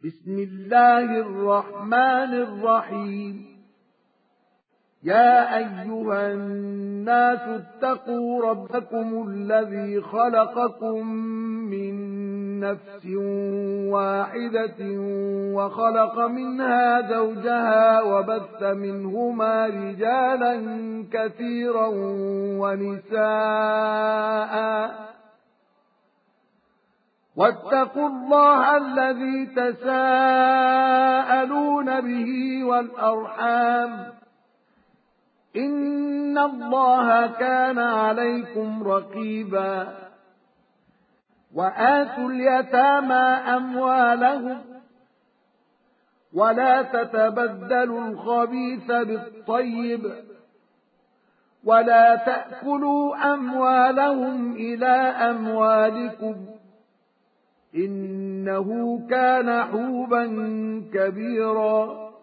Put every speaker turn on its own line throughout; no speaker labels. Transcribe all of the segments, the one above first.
بسم الله الرحمن الرحيم. يا أيها الناس اتقوا ربكم الذي خلقكم من نفس واحدة وخلق منها زوجها وبث منهما رجالا كثيرا ونساء واتقوا الله الذي تساءلون به والأرحام إن الله كان عليكم رقيبا. وآتوا اليتامى أموالهم ولا تتبدلوا الخبيث بالطيب ولا تأكلوا أموالهم إلى أموالكم إنه كان حوبا كبيرا.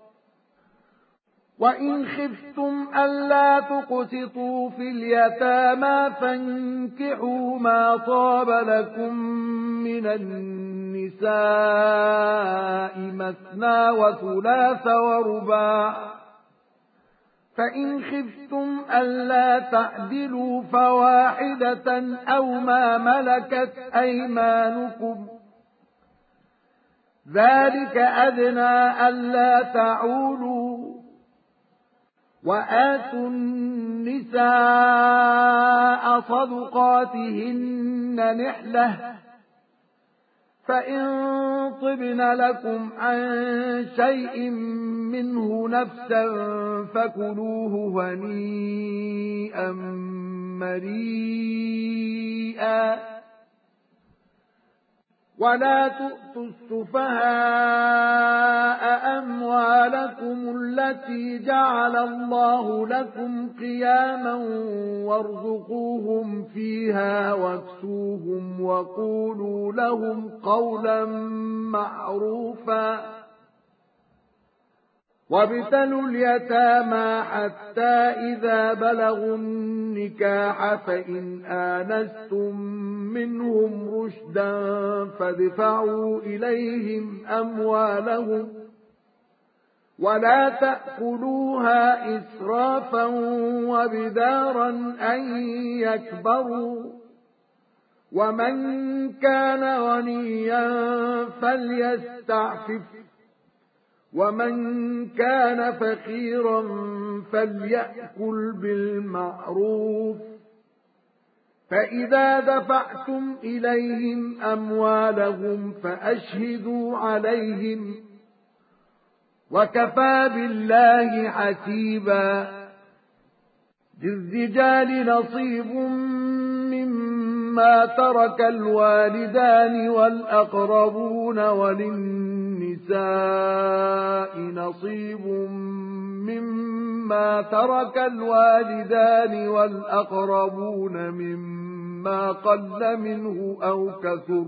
وإن خفتم ألا تقسطوا في اليتامى فانكحوا ما طاب لكم من النساء مثنى وثلاث ورباع، فإن خفتم ألا تعدلوا فواحدة أو ما ملكت أيمانكم ذلك أدنى ألا تعولوا. وآتوا النساء صدقاتهن نحلة، فإن طبن لكم عن شيء منه نفسا فكلوه هنيئا مريئا. ولا تؤتوا السفهاء أموالكم التي جعل الله لكم قياما وارزقوهم فيها واكسوهم وقولوا لهم قولا معروفا. وابتلوا اليتامى حتى إذا بلغوا النكاح فإن آنستم منهم رشدا فادفعوا إليهم أموالهم ولا تأكلوها إسرافا وبدارا أن يكبروا. ومن كان غنيا فليستعفف ومن كان فقيرا فليأكل بالمعروف. فإذا دفعتم إليهم أموالهم فأشهدوا عليهم وكفى بالله حسيبا. للرجال نصيب مما ترك الوالدان والأقربون وللنساء نصيب مما ترك الوالدان والأقربون مما قل منه أو كثر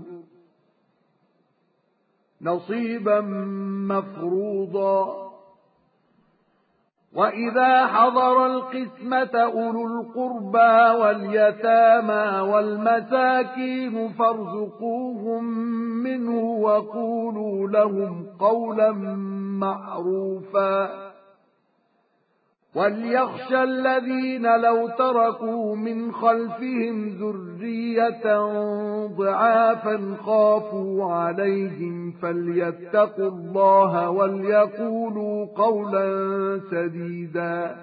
نصيبا مفروضا. وإذا حضر القسمة أولو القربى واليتامى والمساكين فارزقوهم منه وقولوا لهم قولا معروفا. وليخشى الذين لو تركوا من خلفهم ذرية ضعافا خافوا عليهم فليتقوا الله وليقولوا قولا سديدا.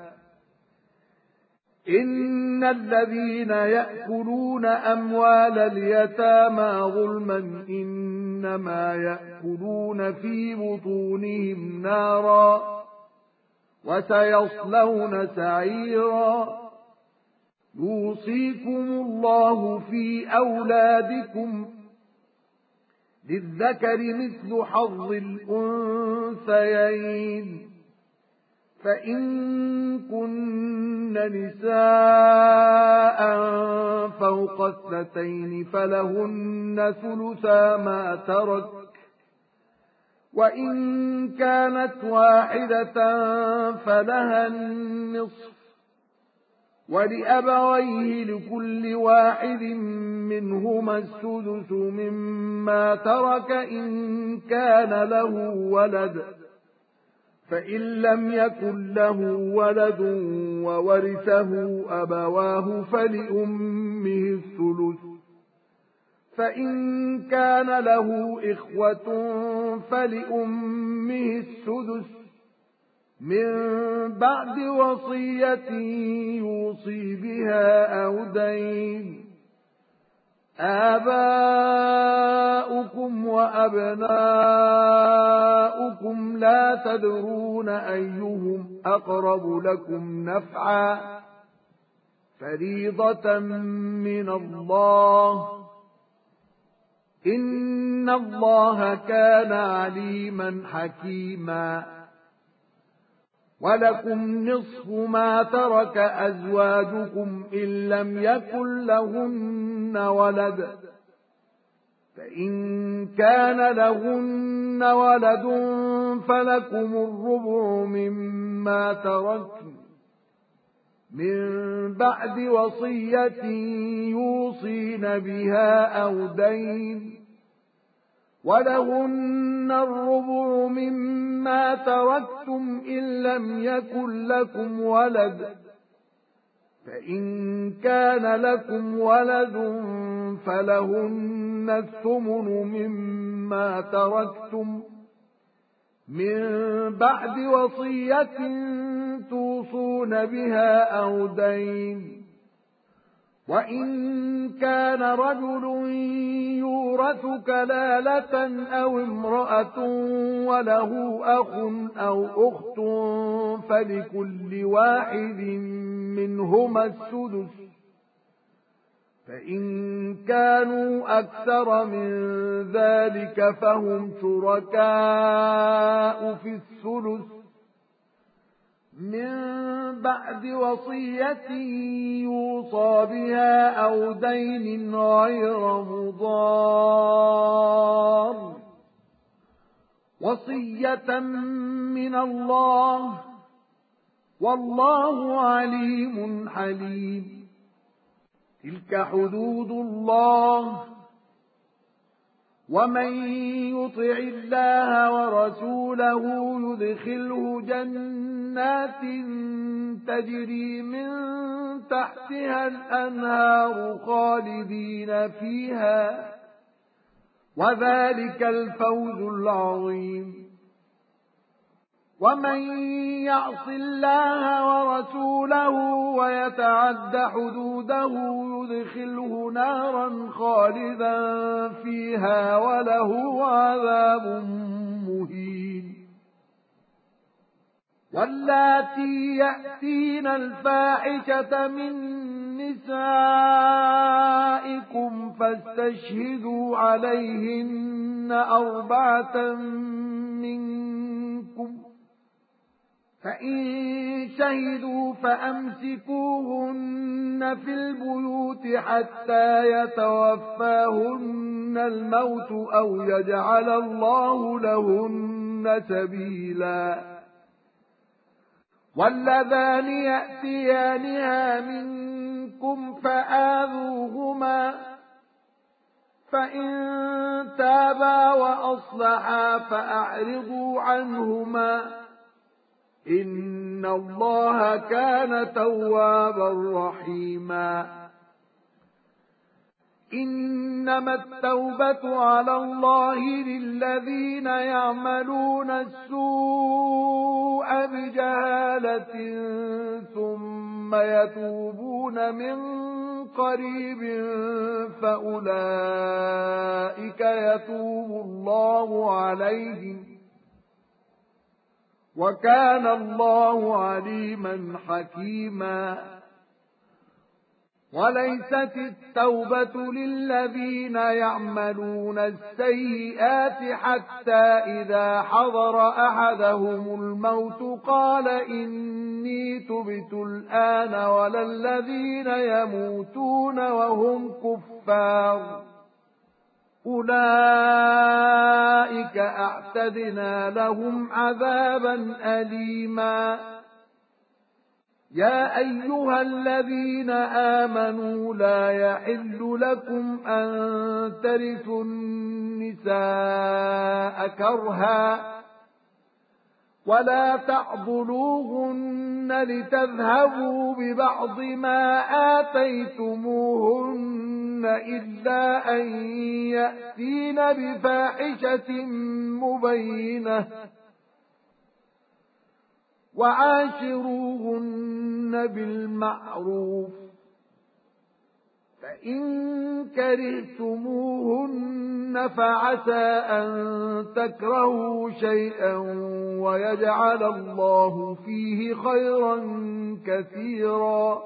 إن الذين يأكلون أموال اليتامى ظلما إنما يأكلون في بطونهم نارا وسيصلون سعيرا. يوصيكم الله في أولادكم للذكر مثل حظ الأنثيين، فإن كن نساء فوق 2 فلهن ثلثا ما ترك، وإن كانت واحدة فلها النصف، ولأبويه لكل واحد منهما السدس مما ترك إن كان له ولد، فإن لم يكن له ولد وورثه أبواه فلأمه الثلث، فإن كان له إخوة فلأمه السدس من بعد وصية يوصي بها أو دين. آباؤكم وأبناؤكم لا تدرون أيهم أقرب لكم نفعا، فريضة من الله، إن الله كان عليما حكيما. ولكم نصف ما ترك أزواجكم إن لم يكن لهن ولد، فإن كان لهن ولد فلكم الربع مما تركن من بعد وصية يوصين بها أو دين، ولهن الربع مما تركتم إن لم يكن لكم ولد، فإن كان لكم ولد فلهن الثمن مما تركتم من بعد وصية توصون بها أو دين. وإن كان رجل يورث كلالة أو امرأة وله أخ أو أخت فلكل واحد منهما السدس، فإن كانوا أكثر من ذلك فهم شركاء في الثلث من بعد وصية يوصى بها أو دين غير مضار، وصية من الله، والله عليم حليم. تلك حدود الله، ومن يطع الله ورسوله يدخله جنات تجري من تحتها الأنهار خالدين فيها، وذلك الفوز العظيم. ومن يعص الله ورسوله ويتعد حدوده يدخله نارا خالدا فيها وله عذاب مهين. واللاتي يأتين الفاحشة من نسائكم فاستشهدوا عليهن 4 منكم، فإن شهدوا فأمسكوهن في البيوت حتى يتوفاهن الموت أو يجعل الله لهن سبيلا. واللذان يأتيانها منكم فآذوهما، فإن تابا وأصلحا فأعرضوا عنهما، إن الله كان توابا رحيما. إنما التوبة على الله للذين يعملون السوء بجهالة ثم يتوبون من قريب فأولئك يتوب الله عليهم، وكان الله عليما حكيما. وليست التوبة للذين يعملون السيئات حتى إذا حضر أحدهم الموت قال إني تبت الآن، ولا الذين يموتون وهم كفار، أولئك أعتدنا لهم عذابا أليما. يا أيها الذين آمنوا لا يحل لكم أن ترثوا النساء كرها ولا تعضلوهن لتذهبوا ببعض ما آتيتموهن إلا أن يأتين بفاحشة مبينة وعاشروهن بالمعروف فإن كرهتموهن فعسى أن تكرهوا شيئا ويجعل الله فيه خيرا كثيرا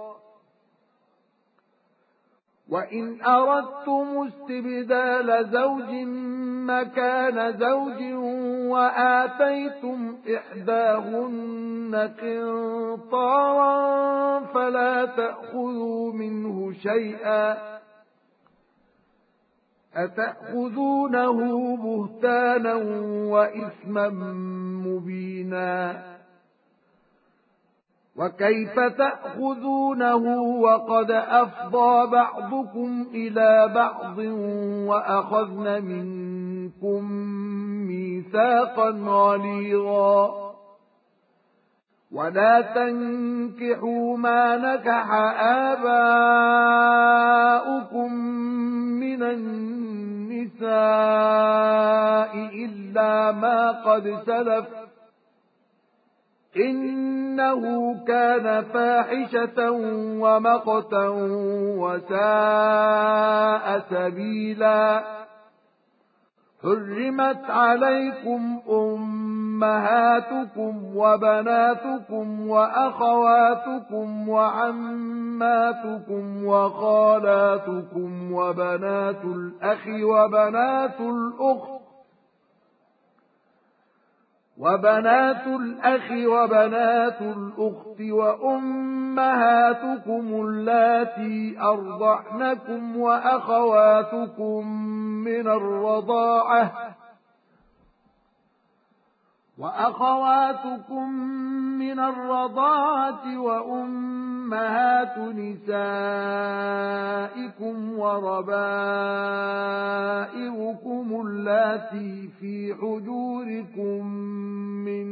وإن أردتم استبدال زوج مكان زوج وآتيتم إحداهن قنطارا فلا تأخذوا منه شيئا أتأخذونه بهتانا وإثما مبينا وكيف تأخذونه وقد أفضى بعضكم إلى بعض وأخذن منكم ميثاقا غليظا ولا تنكحوا ما نكح آباؤكم من النساء إلا ما قد سلف إنه كان فاحشة ومقتا وساء سبيلا حرمت عليكم أمهاتكم وبناتكم وأخواتكم وعماتكم وخالاتكم وبنات الأخ وبنات الأخت وأمهاتكم اللاتي أرضعنكم وأخواتكم من الرضاعة وأمهات نسائكم وربائبكم اللاتي في حجوركم من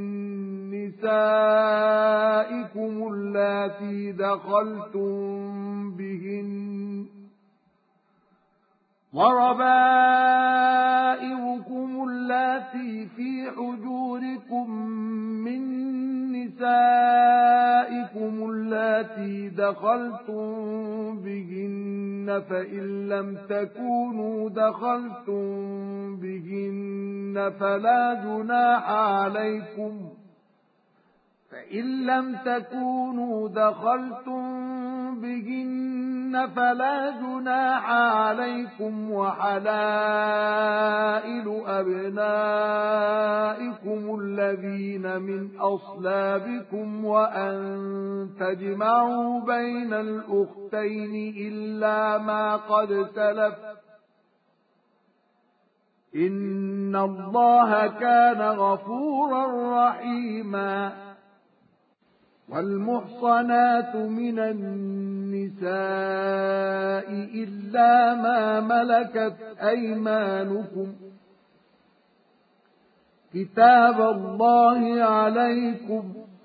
نسائكم اللاتي دخلتم بهن وربائبكم اللاتي في حجوركم من نسائكم اللاتي دخلتم بهن فإن لم تكونوا دخلتم بهن فلا جناح عليكم وحلائل أبنائكم الذين من أصلابكم وأن تجمعوا بين الأختين إلا ما قد سلف إن الله كان غفورا رحيما والمحصنات من النساء إلا ما ملكت أيمانكم كتاب الله عليكم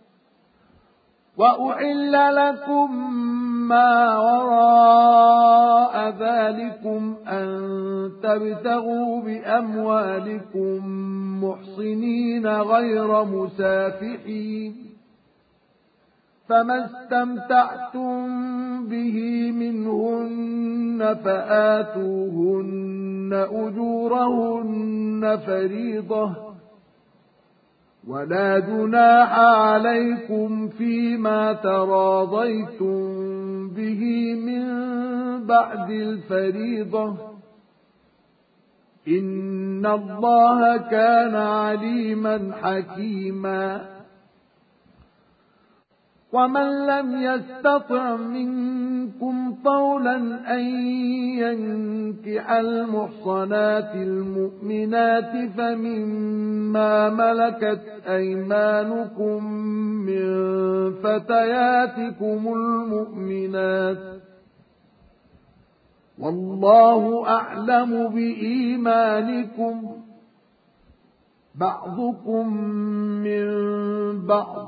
وأحل لكم ما وراء ذلكم أن تبتغوا بأموالكم محصنين غير مسافحين فما استمتعتم به منهن فآتوهن أجورهن فريضة ولا جناح عليكم فيما تراضيتم به من بعد الفريضة إن الله كان عليما حكيما ومن لم يستطع منكم طولا أن ينكح المحصنات المؤمنات فمما ملكت أيمانكم من فتياتكم المؤمنات والله أعلم بإيمانكم بعضكم من بعض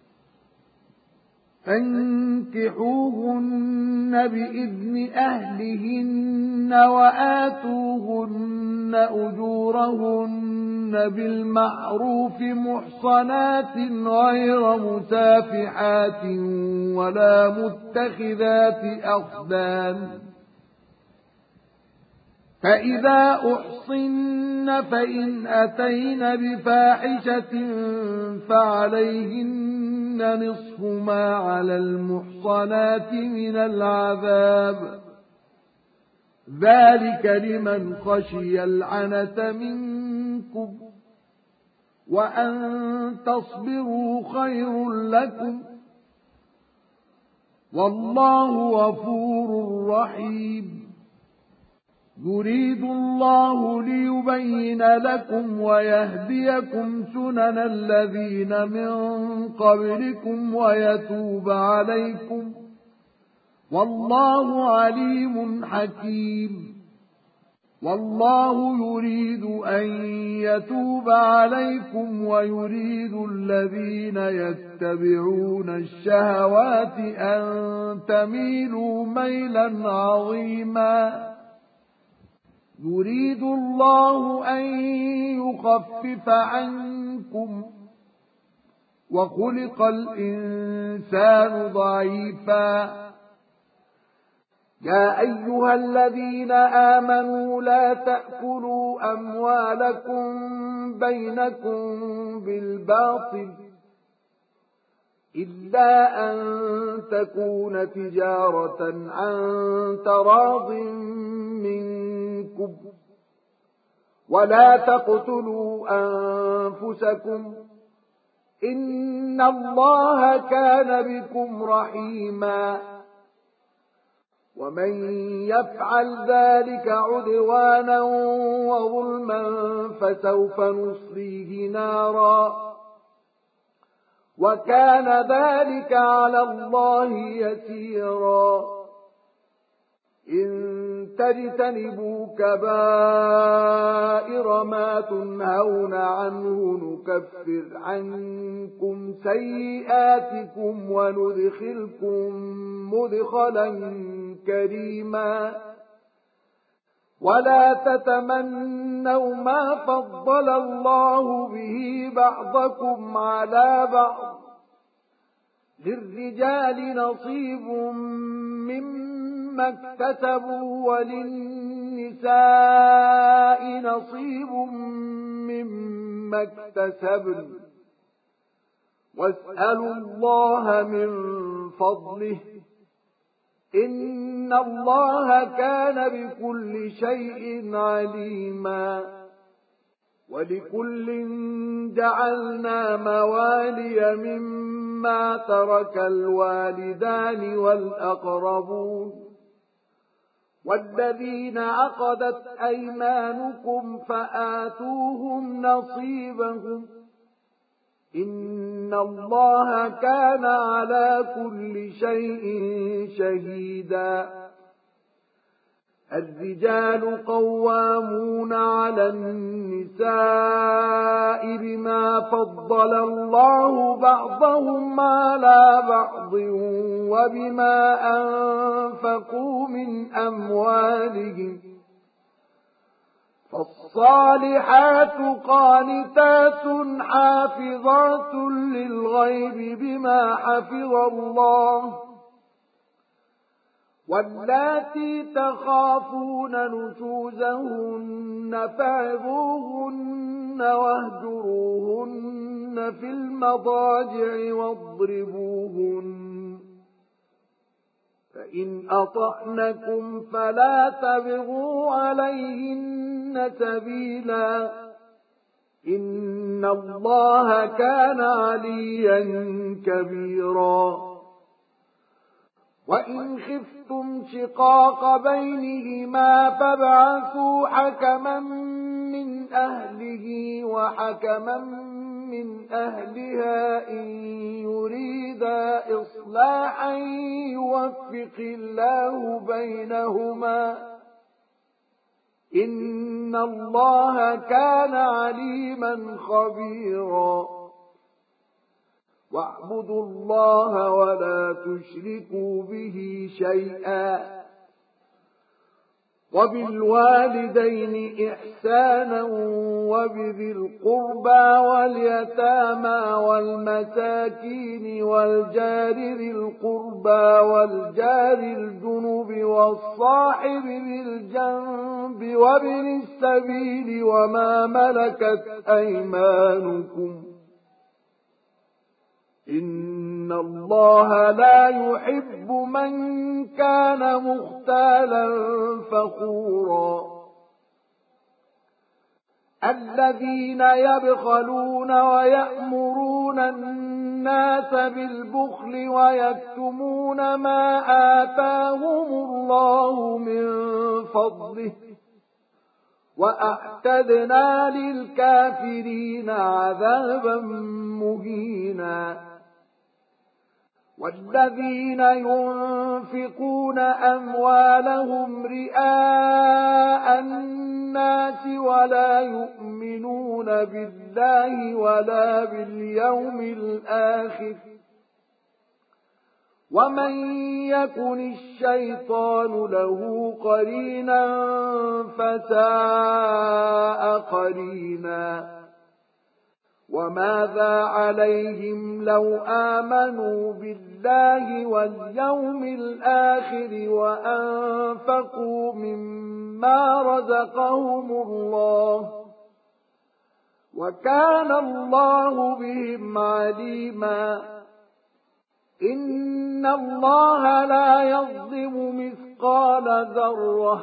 فانكحوهن بإذن أهلهن وآتوهن أجورهن بالمعروف محصنات غير مسافحات ولا متخذات أخدان فإذا أحصن فإن أتين بفاحشة فعليهن نصف ما على المحصنات من العذاب ذلك لمن خشي العنة منكم وأن تصبروا خير لكم والله غفور رحيم يريد الله ليبين لكم ويهديكم سنن الذين من قبلكم ويتوب عليكم والله عليم حكيم والله يريد أن يتوب عليكم ويريد الذين يتبعون الشهوات أن تميلوا ميلا عظيما يريد الله أن يخفف عنكم وخلق الإنسان ضعيفا يا أيها الذين آمنوا لا تأكلوا أموالكم بينكم بالباطل إلا أن تكون تجارة عن تراض منكم ولا تقتلوا أنفسكم إن الله كان بكم رحيما ومن يفعل ذلك عدوانا وظلما فسوف نصليه نارا وكان ذلك على الله يسيرا إن تجتنبوا كبائر ما تنهون عنه نكفر عنكم سيئاتكم وندخلكم مدخلا كريما ولا تتمنوا ما فضل الله به بعضكم على بعض للرجال نصيب مما اكتسبوا وللنساء نصيب مما اكتسبن واسألوا الله من فضله إن الله كان بكل شيء عليما ولكل جعلنا موالي مما ترك الوالدان والأقربون والذين عقدت أيمانكم فآتوهم نصيبهم إن الله كان على كل شيء شهيدا الرجال قوامون على النساء بما فضل الله بعضهم على بعض وبما أنفقوا من أموالهم فالصالحات قانتات حافظات للغيب بما حفظ الله واللاتي تخافون نشوزهن فعظوهن واهجروهن في المضاجع واضربوهن فإن أطعنكم فلا تبغوا عليهن سبيلا إن الله كان عليا كبيرا وإن خفتم شقاق بينهما فابعثوا حكما من أهله وحكما من أهلها إن يريدا إصلاحا يوفق الله بينهما إن الله كان عليما خبيرا واعبدوا الله ولا تشركوا به شيئا وبالوالدين إحسانا وبذي القربى واليتامى والمساكين والجار ذي القربى والجار الجنب والصاحب بالجنب وابن السبيل وما ملكت أيمانكم إن الله لا يحب من كان مختالا فخورا الذين يبخلون ويأمرون الناس بالبخل ويكتمون ما آتاهم الله من فضله وأعتدنا للكافرين عذابا مهينا والذين ينفقون أموالهم رئاء الناس ولا يؤمنون بالله ولا باليوم الآخر ومن يكن الشيطان له قرينا فساء قرينا وماذا عليهم لو آمنوا بالله واليوم الآخر وأنفقوا مما رزقهم الله وكان الله بهم عليما إن الله لا يظلم مثقال ذرة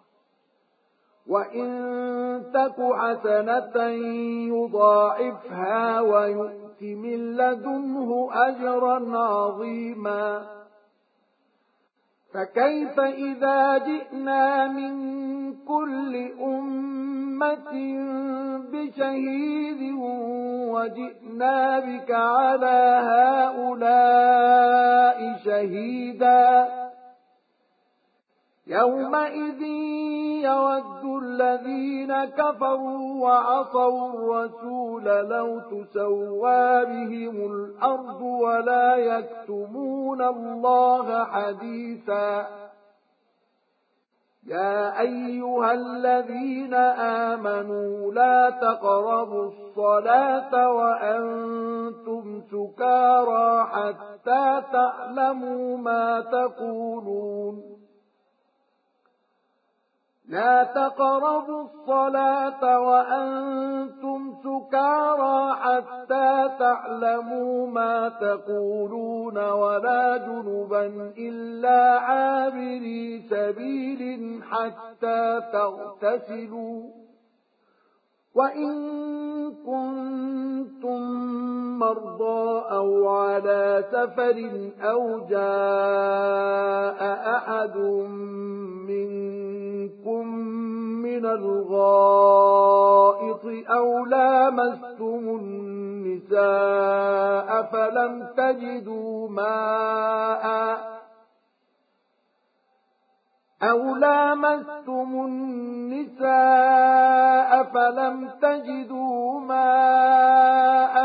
وإن تك حسنة يضاعفها ويؤت من لدنه أجرا عظيما فكيف إذا جئنا من كل أمة بشهيد وجئنا بك على هؤلاء شهيدا يومئذ يود الذين كفروا وعصوا الرسول لو تسوى بهم الأرض ولا يكتمون الله حديثا يا أيها الذين آمنوا لا تقربوا الصلاة وأنتم سكارى حتى تعلموا ما تقولون لا تقربوا الصلاة وأنتم سكارى حتى تعلموا ما تقولون ولا جنبا إلا عابري سبيل حتى تغتسلوا وإن كنتم مرضى أو على سفر أو جاء أحد منكم من الغائط أو لامستم النساء فلم تجدوا ماء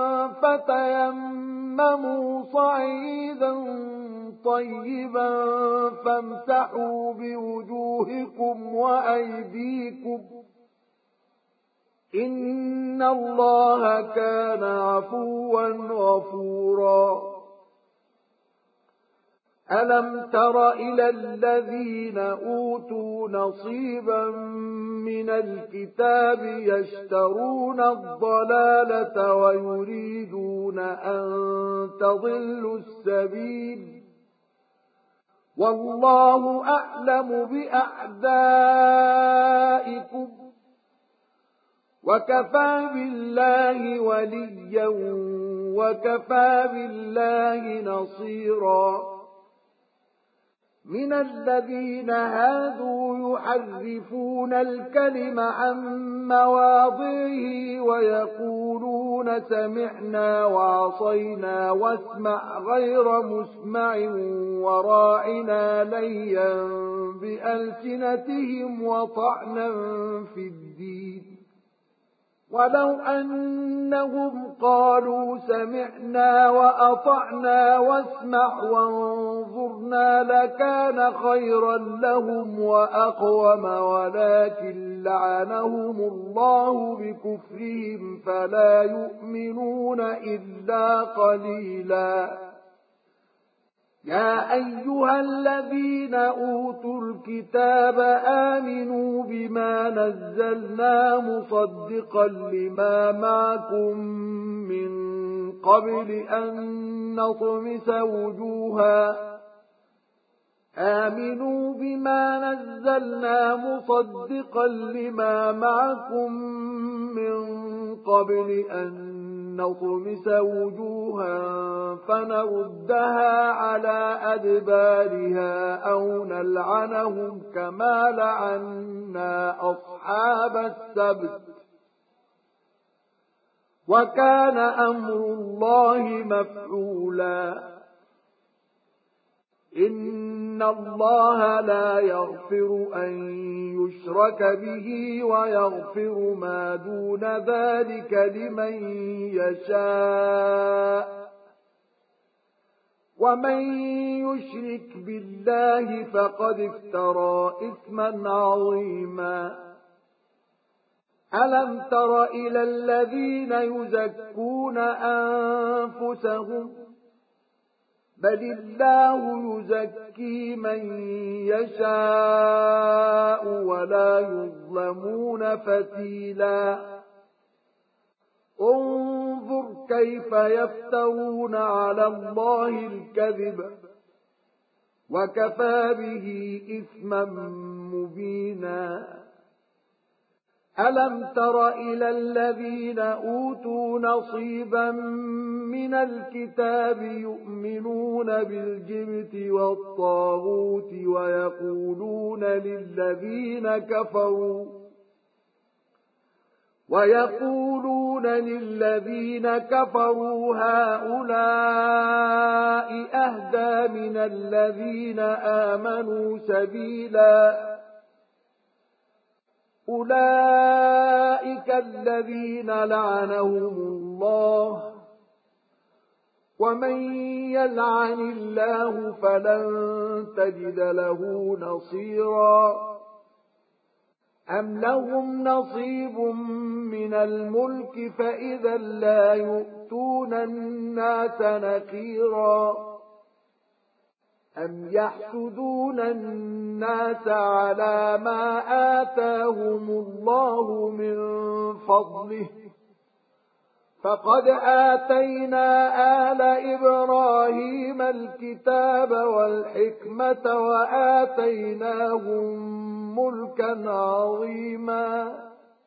فتيمموا صعيدا طيبا فامسحوا بوجوهكم وأيديكم إن الله كان عفوا غفورا ألم تر إلى الذين أوتوا نصيبا من الكتاب يشترون الضلالة ويريدون أن تضلوا السبيل والله أعلم بأعدائكم وكفى بالله وليا وكفى بالله نصيرا من الذين هادوا يحرفون الكلم عن مواضعه ويقولون سمعنا وعصينا واسمع غير مسمع وراعنا ليا بألسنتهم وطعنا في الدين ولو أنهم قالوا سمعنا وأطعنا واسمع وانظرنا لكان خيرا لهم وأقوم ولكن لعنهم الله بكفرهم فلا يؤمنون إلا قليلا يا أيها الذين أوتوا الكتاب آمنوا بما نزلنا مصدقا لما معكم من قبل أن نطمس وجوها آمنوا بما نزلنا مصدقا لما معكم من قبل أن نطمس وجوها فنردها على أدبارها أو نلعنهم كما لعنا أصحاب السبت وكان أمر الله مفعولا إن الله لا يغفر أن يشرك به ويغفر ما دون ذلك لمن يشاء ومن يشرك بالله فقد افترى إثما عظيما ألم تر إلى الذين يزكون أنفسهم بل الله يزكي من يشاء ولا يظلمون فتيلا انظر كيف يفترون على الله الكذب وكفى به إثما مبينا ألم تر إلى الذين أوتوا نصيبا من الكتاب يؤمنون بالجبت والطاغوت ويقولون للذين كفروا هؤلاء أهدى من الذين آمنوا سبيلا أولئك الذين لعنهم الله ومن يلعن الله فلن تجد له نصيرا أم لهم نصيب من الملك فإذا لا يؤتون الناس نقيرا أم يحسدون الناس على ما آتاهم الله من فضله فقد آتينا آل إبراهيم الكتاب والحكمة وآتيناهم ملكا عظيما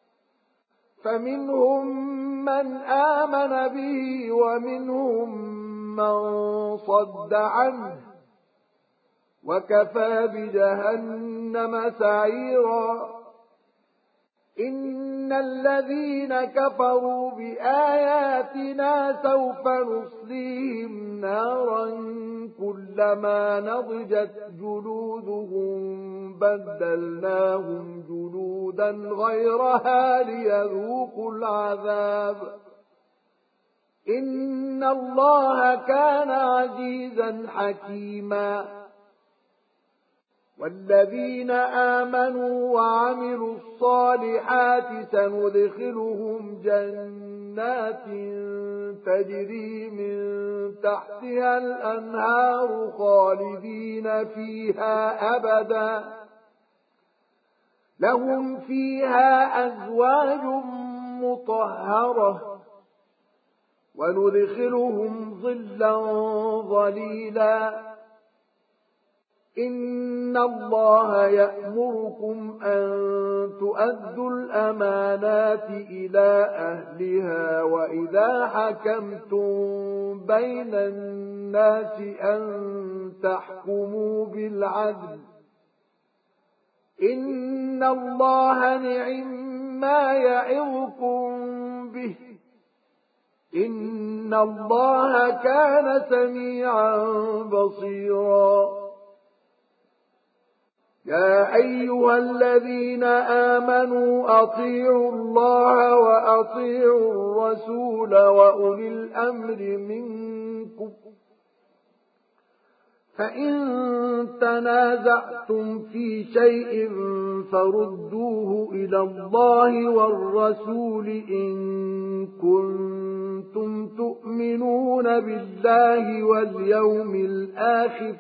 فمنهم من آمن به ومنهم من صد عنه وكفى بجهنم سعيرا إن الذين كفروا بآياتنا سوف نصليهم نارا كلما نضجت جلودهم بدلناهم جلودا غيرها ليذوقوا العذاب إن الله كان عزيزا حكيما والذين آمنوا وعملوا الصالحات سندخلهم جنات تجري من تحتها الأنهار خالدين فيها أبدا لهم فيها أزواج مطهرة وندخلهم ظلا ظليلا إن الله يأمركم أن تؤدوا الأمانات إلى أهلها وإذا حكمتم بين الناس أن تحكموا بالعدل إن الله نعما يعظكم به إن الله كان سميعا بصيرا يا أيها الذين آمنوا أطيعوا الله وأطيعوا الرسول وأولي الأمر منكم فإن تنازعتم في شيء فردوه إلى الله والرسول إن كنتم تؤمنون بالله واليوم الآخر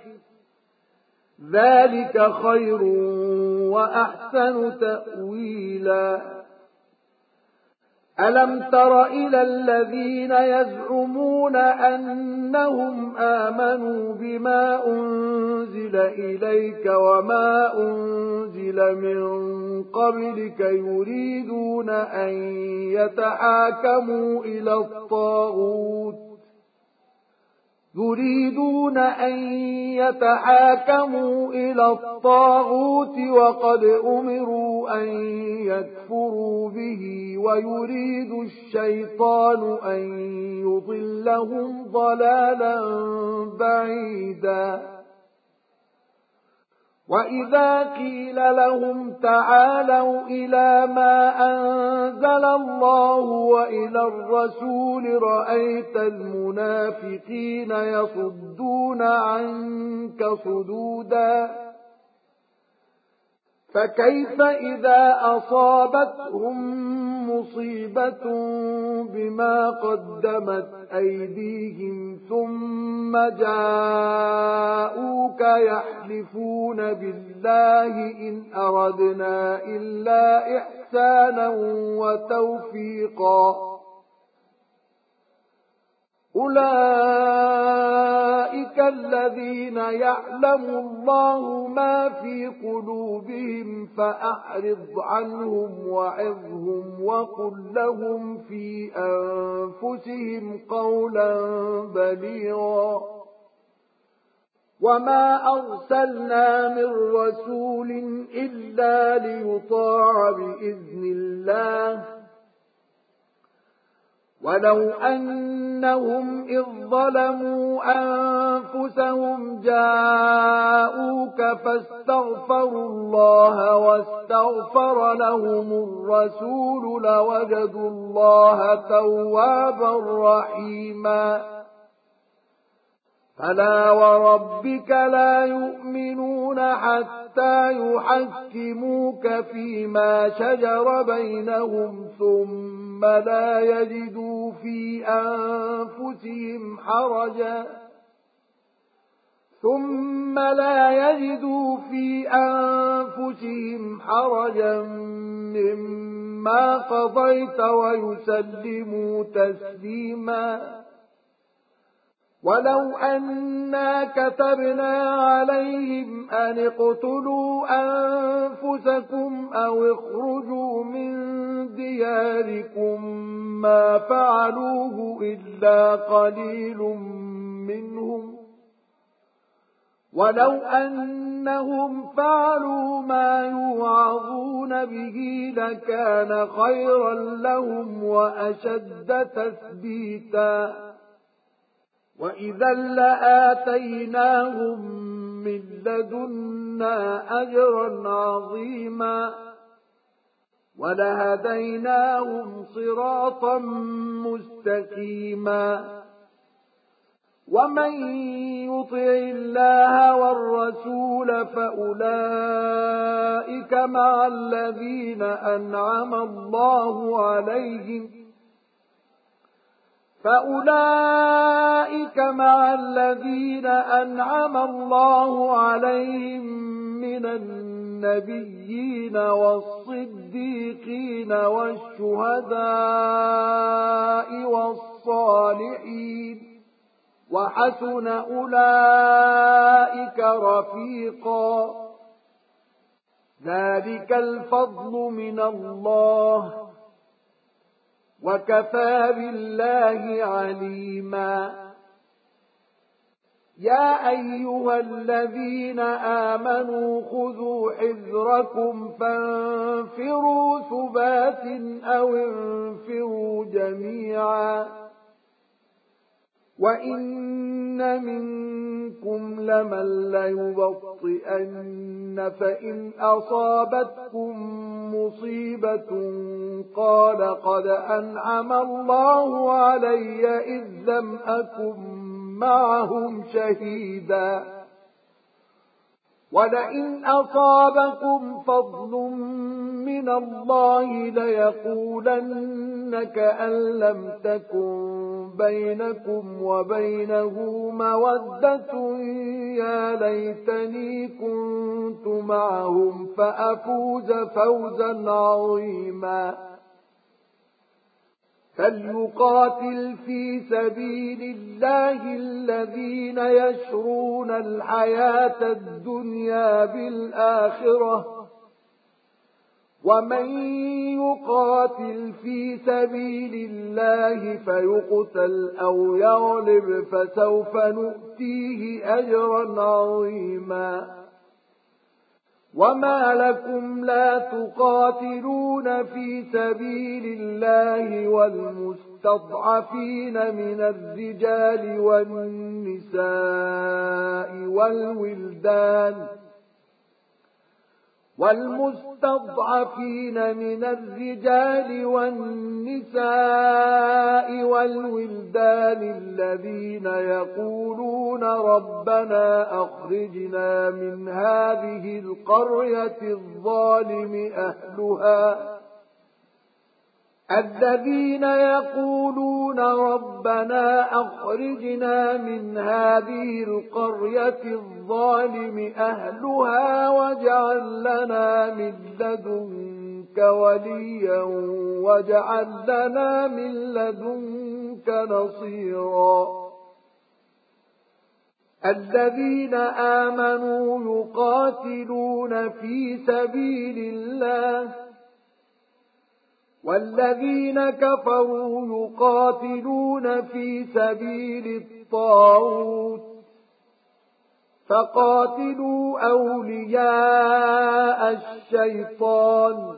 ذلك خير وأحسن تأويلا ألم تر إلى الذين يزعمون أنهم آمنوا بما أنزل إليك وما أنزل من قبلك يريدون أن يتحاكموا إلى الطاغوت وقد أمروا أن يكفروا به ويريد الشيطان أن يضلهم ضلالا بعيدا وإذا قيل لهم تعالوا إلى ما أنزل الله وإلى الرسول رأيت المنافقين يصدون عنك صدودا فكيف إذا أصابتهم مصيبة بما قدمت أيديهم ثم جاءوك يحلفون بالله إن أردنا إلا إحسانا وتوفيقا أولئك الذين يعلم الله ما في قلوبهم فأعرض عنهم وعظهم وقل لهم في أنفسهم قولا بليغا وما أرسلنا من رسول إلا ليطاع بإذن الله ولو أنهم إذ ظلموا أنفسهم جاءوك فاستغفروا الله واستغفر لهم الرسول لوجدوا الله توابا رحيما فلا وربك لا يؤمنون حتى يحكموك فيما شجر بينهم ثم لا يجدوا في أنفسهم حرجا مما قضيت ويسلموا تسليما ولو أنا كتبنا عليهم أن اقتلوا أنفسكم أو اخرجوا من دياركم ما فعلوه إلا قليل منهم ولو أنهم فعلوا ما يوعظون به لكان خيرا لهم وأشد تثبيتا وإذا لآتيناهم من لدنا أجرا عظيما ولهديناهم صراطا مستقيما ومن يطع الله والرسول فأولئك مع الذين أنعم الله عليهم من النبيين والصديقين والشهداء والصالحين وحسن أولئك رفيقا. ذلك الفضل من الله وكفى بالله عليما. يا أيها الذين آمنوا خذوا حذركم فانفروا ثبات أو انفروا جميعا. وإن منكم لمن ليبطئن فإن أصابتكم مصيبة قال قد أنعم الله علي إذ لم أكن معهم شهيدا. ولئن أصابكم فضل من الله ليقولن كأن لم تكن بينكم وبينه مودة يا ليتني كنت معهم فأفوز فوزا عظيما. فليقاتل في سبيل الله الذين يشرون الحياة الدنيا بالآخرة ومن يقاتل في سبيل الله فيقتل أو يغلب فسوف نؤتيه أجرا عظيما. وما لكم لا تقاتلون في سبيل الله والمستضعفين من الرجال والنساء والولدان الذين يقولون ربنا أخرجنا من هذه القرية الظالم أهلها واجعل لنا من لدنك وليا واجعل لنا من لدنك نصيرا. الذين آمنوا يقاتلون في سبيل الله والذين كفروا يقاتلون في سبيل الطاغوت فقاتلوا أولياء الشيطان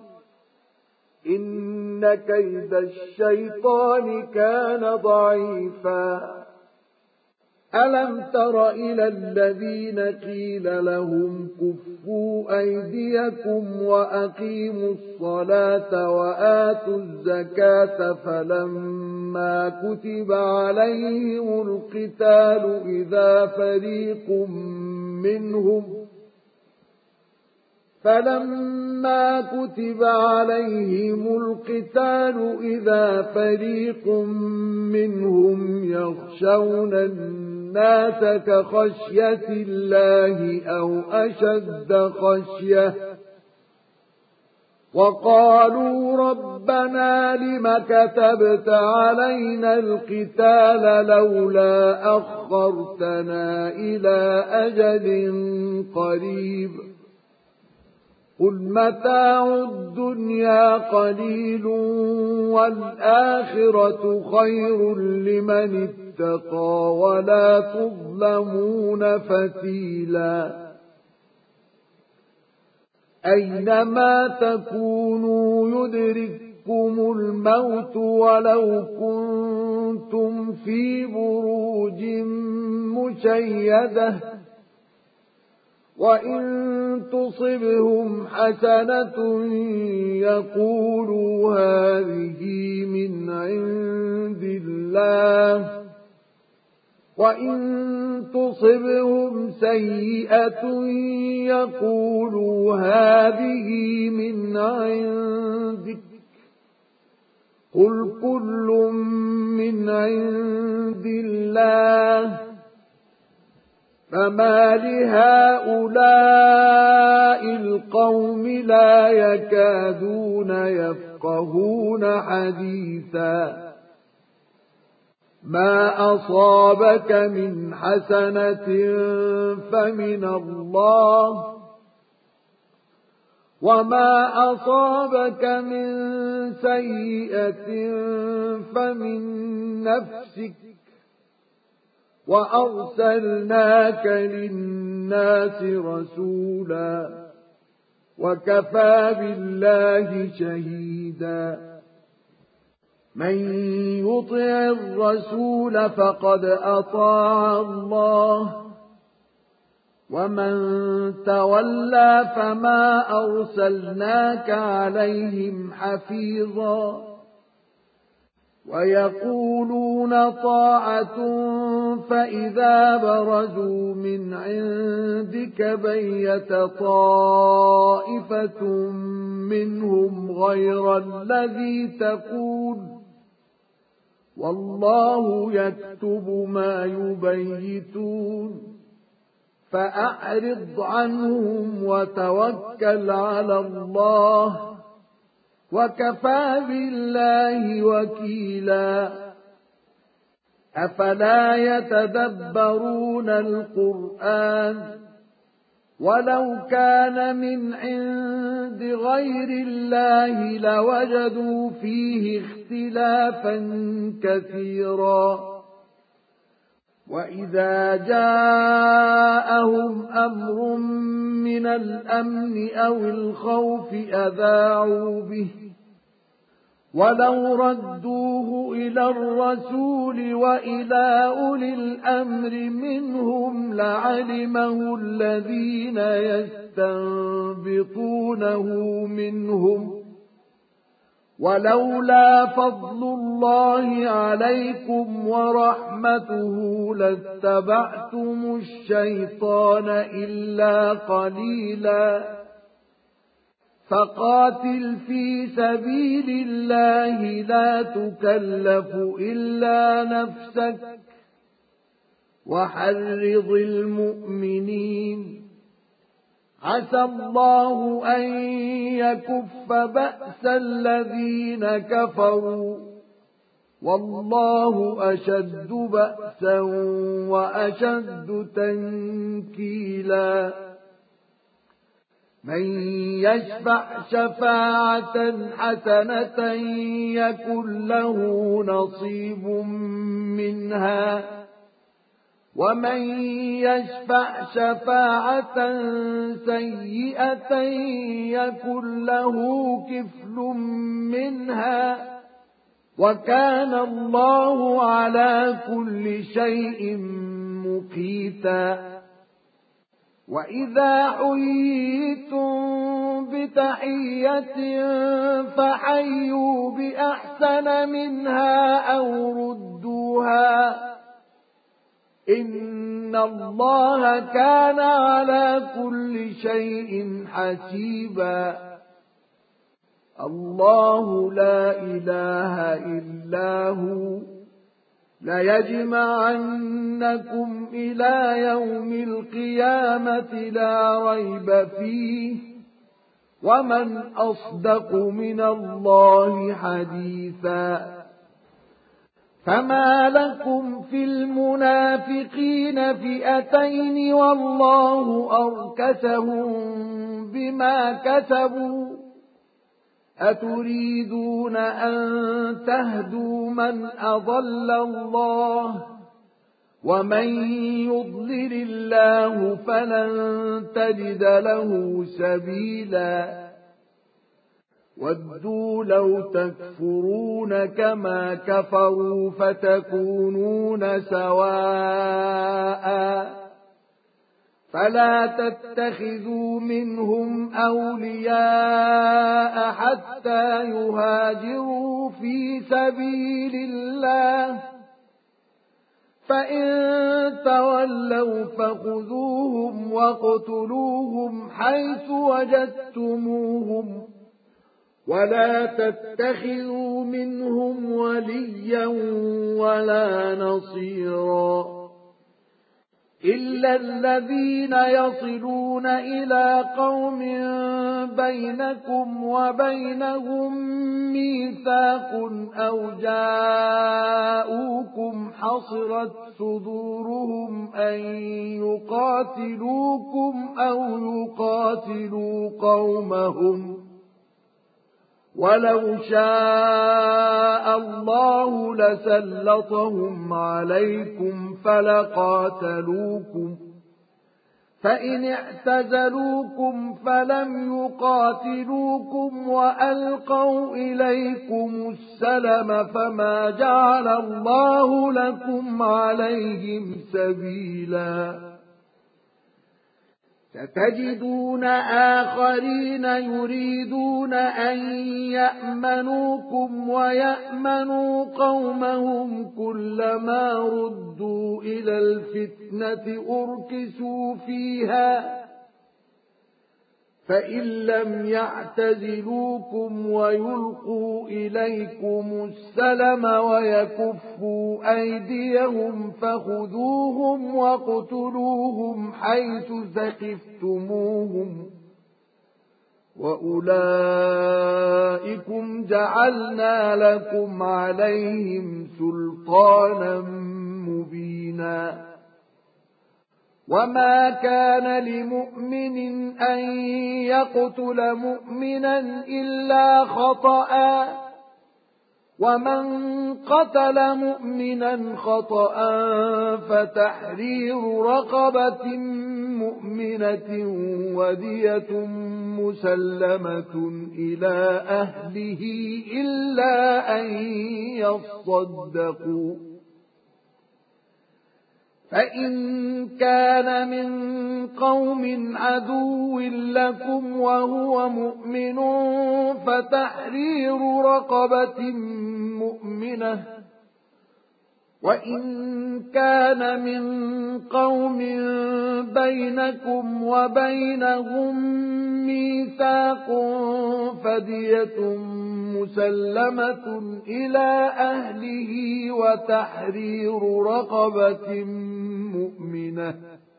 إن كيد الشيطان كان ضعيفا. ألم تر إلى الذين قيل لهم كفوا أيديكم وأقيموا الصلاة وآتوا الزكاة فلما كتب عليهم القتال إذا فريق منهم يخشون الناس كخشية الله أو أشد خشية وقالوا ربنا لم كتبت علينا القتال لولا أخرتنا إلى أجل قريب قل متاع الدنيا قليل والآخرة خير لمن اتقى ولا تظلمون فتيلا. أينما تكونوا يدرككم الموت ولو كنتم في بروج مشيدة وإن تصبهم حسنة يقولوا هذه من عند الله وإن تصبهم سيئة يقولوا هذه من عندك قل كل من عند الله فما لهؤلاء القوم لا يكادون يفقهون حديثا. ما أصابك من حسنة فمن الله وما أصابك من سيئة فمن نفسك وأرسلناك للناس رسولا وكفى بالله شهيدا من يطع الرسول فقد أطاع الله ومن تولى فما أرسلناك عليهم حفيظا ويقولون طاعة فإذا برزوا من عندك بيت طائفة منهم غير الذي تقول والله يكتب ما يبيتون فأعرض عنهم وتوكل على الله وكفى بالله وكيلا أفلا يتدبرون القرآن ولو كان من عند غير الله لوجدوا فيه اختلافا كثيرا وإذا جاءهم أمر من الأمن أو الخوف أذاعوا به ولو ردوه إلى الرسول وإلى أولي الأمر منهم لعلمه الذين يستنبطونه منهم ولولا فضل الله عليكم ورحمته لاتبعتم الشيطان إلا قليلا فقاتل في سبيل الله لا تكلف إلا نفسك وحرض المؤمنين عسى الله أن يكف بأس الذين كفروا والله أشد بأسا وأشد تنكيلا من يشفع شفاعة حسنة يكن له نصيب منها ومن يشفع شفاعة سيئة يكن له كفل منها وكان الله على كل شيء مقيتا وإذا حييتم بتحية فحيوا بأحسن منها أو ردوها إن الله كان على كل شيء حسيبا الله لا إله إلا هو ليجمعنكم إلى يوم القيامة لا ريب فيه ومن أصدق من الله حديثا فما لكم في المنافقين فئتين والله أركسهم بما كسبوا أتريدون أن تهدوا من أضل الله ومن يضلل الله فلن تجد له سبيلا ودوا لو تكفرون كما كفروا فتكونون سواء فلا تتخذوا منهم أولياء حتى يهاجروا في سبيل الله فإن تولوا فخذوهم واقتلوهم حيث وجدتموهم ولا تتخذوا منهم وليا ولا نصيرا إلا الذين يصلون إلى قوم بينكم وبينهم ميثاق أو جاءوكم حصرت صدورهم أن يقاتلوكم أو يقاتلوا قومهم ولو شاء الله لسلطهم عليكم فلقاتلوكم فإن اعتزلوكم فلم يقاتلوكم وألقوا إليكم السلم فما جعل الله لكم عليهم سبيلا ستجدون آخرين يريدون أن يأمنوكم ويأمنوا قومهم كلما ردوا إلى الفتنة أركسوا فيها فإن لم يعتزلوكم ويلقوا إليكم السلم ويكفوا أيديهم فخذوهم واقتلوهم حيث ثقفتموهم وأولئكم جعلنا لكم عليهم سلطانا مبينا وما كان لمؤمن أن يقتل مؤمنا إلا خطأ ومن قتل مؤمنا خطأ فتحرير رقبة مؤمنة ودية مسلمة إلى أهله إلا أن يصدقوا فإن كان من قوم عدو لكم وهو مؤمن فتحرير رقبة مؤمنة وإن كان من قوم بينكم وبينهم ميثاق فدية مسلمة إلى أهله وتحرير رقبة مؤمنة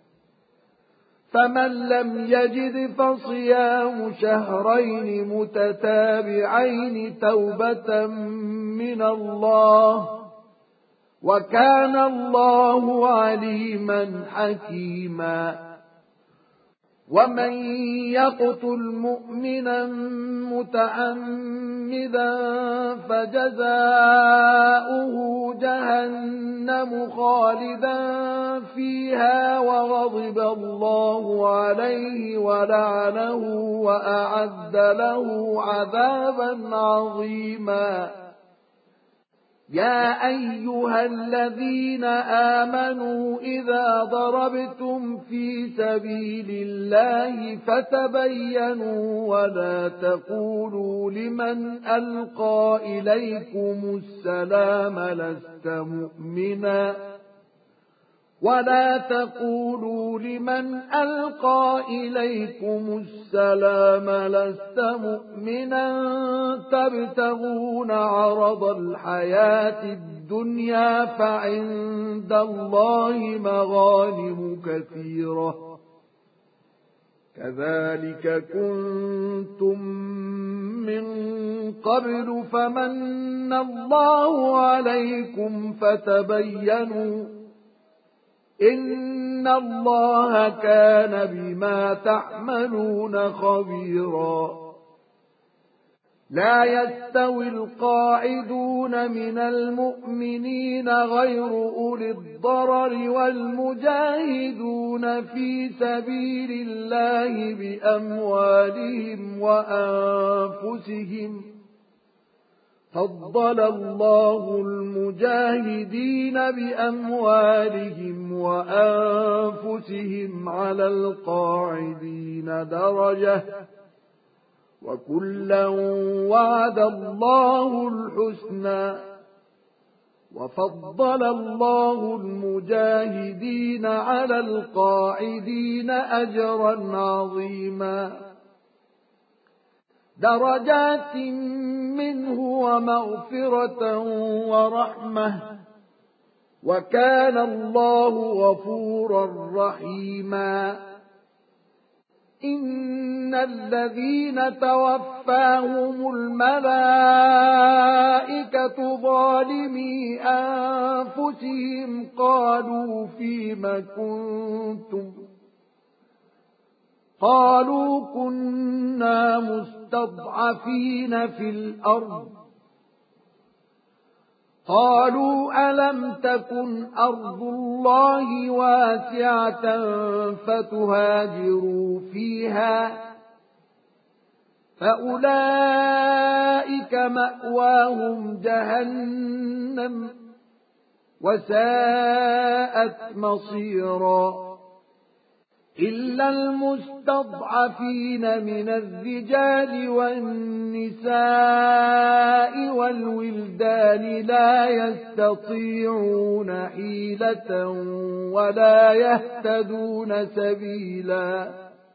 فمن لم يجد فصيام شهرين متتابعين توبة من الله وكان الله عليما حكيما ومن يقتل مؤمنا متعمدا فجزاؤه جهنم خالدا فيها وغضب الله عليه ولعنه وأعد له عذابا عظيما يا أيها الذين آمنوا إذا ضربتم في سبيل الله فتبينوا ولا تقولوا لمن ألقى إليكم السلام لست مؤمنا ولا تقولوا لمن ألقى إليكم السلام لست مؤمنا تبتغون عرض الحياة الدنيا فعند الله مغانم كثيرة كذلك كنتم من قبل فمن الله عليكم فتبينوا إن الله كان بما تعملون خبيرا لا يستوي القاعدون من المؤمنين غير أولي الضرر والمجاهدون في سبيل الله بأموالهم وأنفسهم فضل الله المجاهدين بأموالهم وأنفسهم على القاعدين درجة وكلا وعد الله الحسنى وفضل الله المجاهدين على القاعدين أجرا عظيما درجات منه ومغفرة ورحمة وكان الله غفورا رحيما إن الذين توفاهم الملائكة ظالمي أنفسهم قالوا فيم كنتم قالوا كنا مستضعفين في الأرض قالوا ألم تكن أرض الله واسعة فتهاجروا فيها فأولئك مأواهم جهنم وساءت مصيرا إلا المستضعفين من الرجال والنساء والولدان لا يستطيعون حيلة ولا يهتدون سبيلا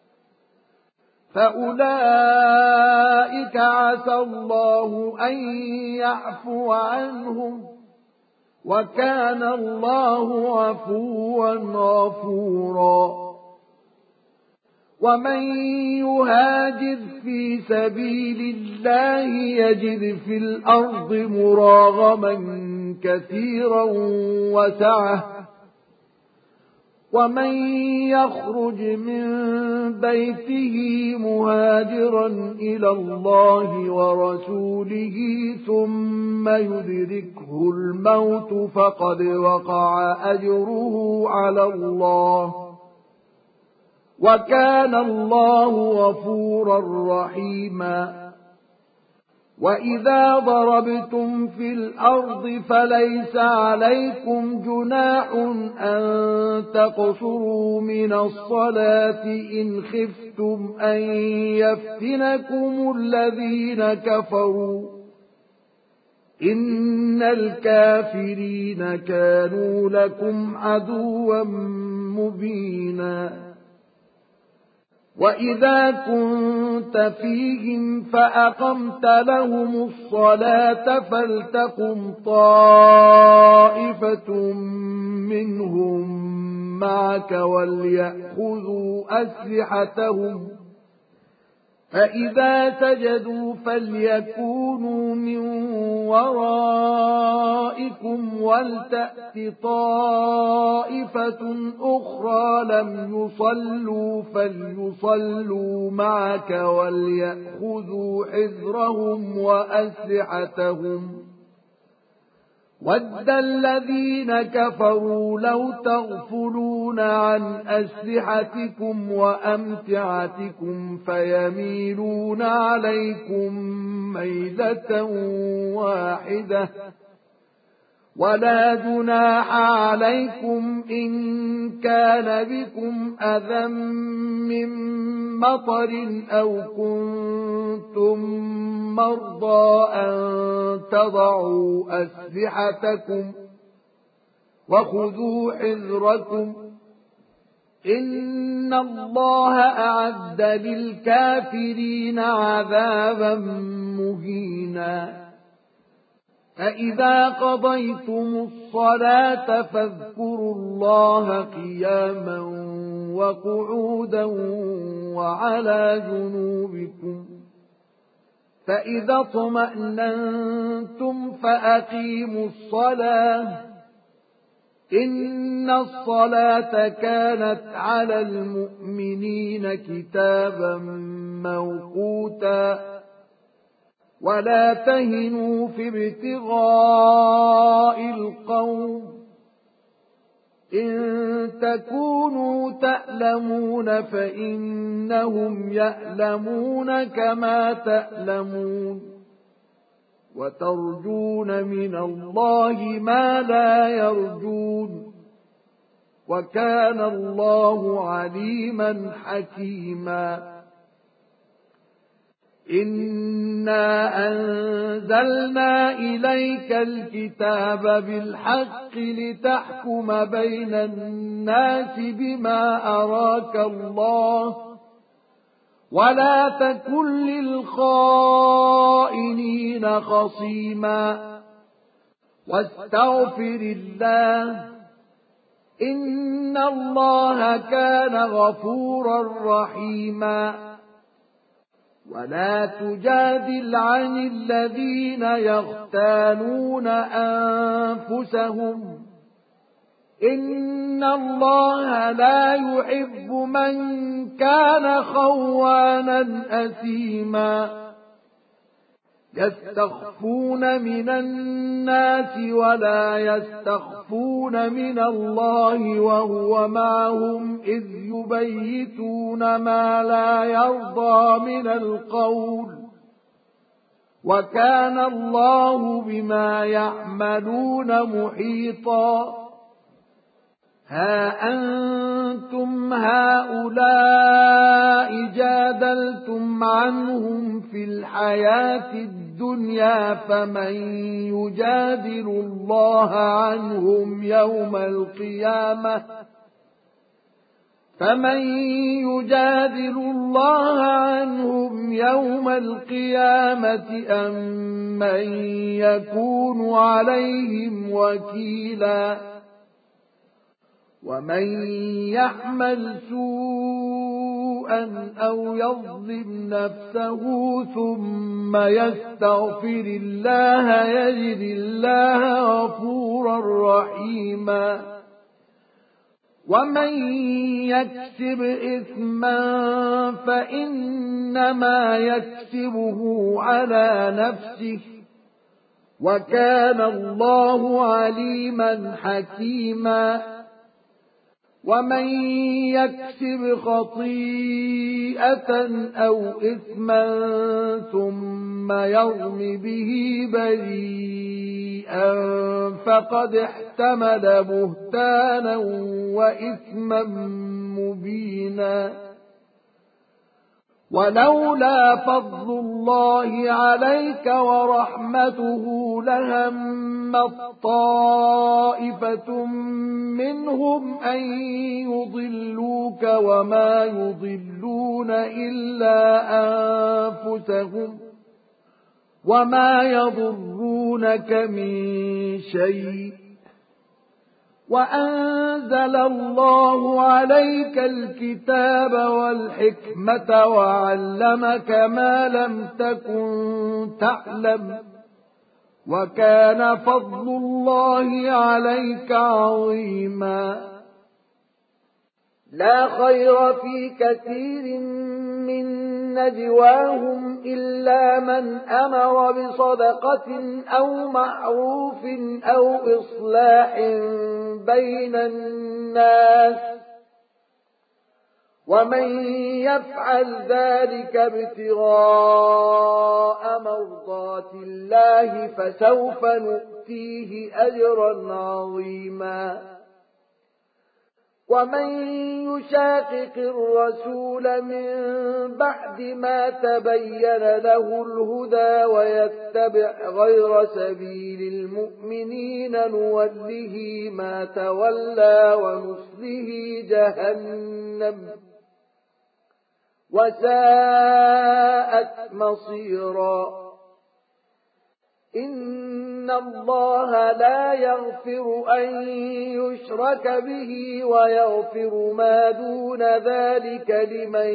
فأولئك عسى الله أن يعفو عنهم وكان الله عفوا غفورا ومن يهاجر في سبيل الله يجد في الأرض مراغما كثيرا وسعة ومن يخرج من بيته مهاجرا إلى الله ورسوله ثم يدركه الموت فقد وقع أجره على الله وكان الله غفورا رحيما وإذا ضربتم في الأرض فليس عليكم جناح أن تقصروا من الصلاة إن خفتم أن يفتنكم الذين كفروا إن الكافرين كانوا لكم عدوا مبينا وإذا كنت فيهم فأقمت لهم الصلاة فلتقم طائفة منهم معك وليأخذوا أسلحتهم فإذا سجدوا فليكونوا من ورائكم ولتأت طائفة أخرى لم يصلوا فليصلوا معك وليأخذوا حذرهم وأسلحتهم ود الذين كفروا لو تغفلون عن أسلحتكم وأمتعتكم فيميلون عليكم ميلة واحدة ولا جناح عليكم إن كان بكم أذى من مطر أو كنتم مرضى أن تضعوا أسلحتكم وخذوا حذركم إن الله أعد للكافرين عذابا مهينا فإذا قضيتم الصلاة فاذكروا الله قياما وقعودا وعلى جنوبكم فإذا اطمأننتم فأقيموا الصلاة إن الصلاة كانت على المؤمنين كتابا موقوتا ولا تهنوا في ابتغاء القوم إن تكونوا تألمون فإنهم يألمون كما تألمون وترجون من الله ما لا يرجون وكان الله عليما حكيما إنا أنزلنا إليك الكتاب بالحق لتحكم بين الناس بما أراك الله ولا تكن للخائنين خصيما واستغفر الله إن الله كان غفورا رحيما ولا تجادل عن الذين يختانون أنفسهم إن الله لا يحب من كان خوانا أثيما يستخفون من الناس ولا يستخفون من الله وهو معهم إذ يبيتون ما لا يرضى من القول وكان الله بما يعملون محيطا ها أنتم هؤلاء جادلتم عنهم في الحياة الدنيا فمن يجادل الله عنهم يوم القيامة أم من يكون عليهم وكيلا ومن يعمل سوءا أو يظلم نفسه ثم يستغفر الله يجد الله غفورا رحيما ومن يكسب إثما فإنما يكسبه على نفسه وكان الله عليما حكيما ومن يكسب خطيئة أو إثما ثم يرم به بريئا فقد احتمل بهتانا وإثما مبينا ولولا فضل الله عليك ورحمته لهمت طائفة منهم أن يضلوك وما يضلون إلا أنفسهم وما يضرونك من شيء وأنزل الله عليك الكتاب والحكمة وعلمك ما لم تكن تعلم وكان فضل الله عليك عظيما لا خير في كثير من نجواهم إلا من أمر بصدقة أو معروف أو إصلاح بين الناس ومن يفعل ذلك ابتغاء مرضات الله فسوف نؤتيه أجرا عظيما ومن يشاقق الرسول من بعد ما تبين له الهدى ويتبع غير سبيل المؤمنين نوله ما تولى ونصله جهنم وساءت مصيرا إن الله لا يغفر أن يشرك به ويغفر ما دون ذلك لمن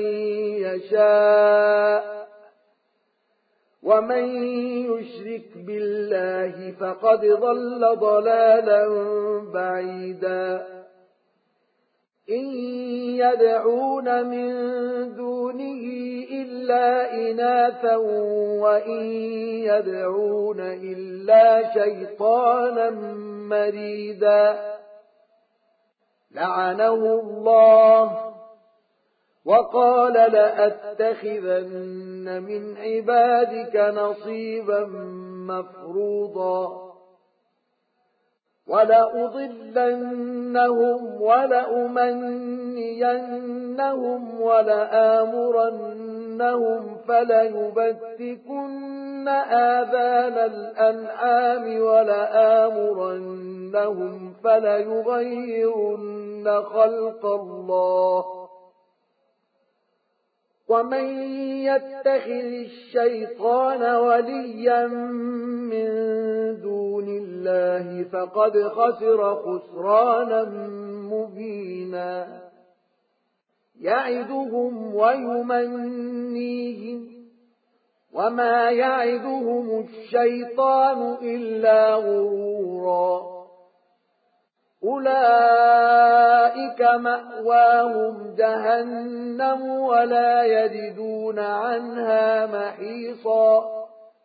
يشاء ومن يشرك بالله فقد ضل ضلالا بعيدا إن يدعون من دونه إلا إناثا وإن يدعون إلا شيطانا مريدا لعنه الله وقال لأتخذن من عبادك نصيبا مفروضا ولأضلنهم ولأمنينهم ولآمرنهم فليبتكن آذان الأنعام ولآمرنهم فليغيرن خلق الله ومن يتخذ الشيطان وليا من دون دون الله فقد خسر خسرانا مبينا يعدهم ويمنيهم وما يعدهم الشيطان إلا غرورا أولئك مأواهم جهنم ولا يجدون عنها محيصا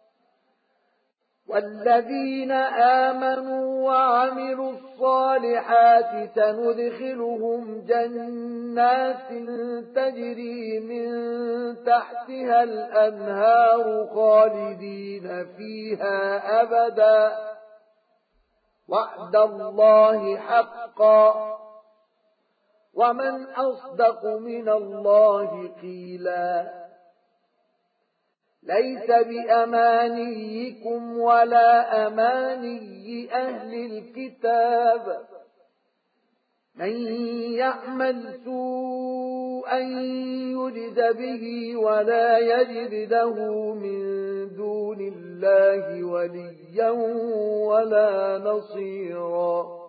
والذين آمنوا وعملوا الصالحات سندخلهم جنات تجري من تحتها الأنهار خالدين فيها أبدا وعد الله حقا ومن أصدق من الله قيلا ليس بأمانيكم ولا أماني أهل الكتاب من يعمل سوءا يجز به ولا يجد له من دون الله وليا ولا نصيرا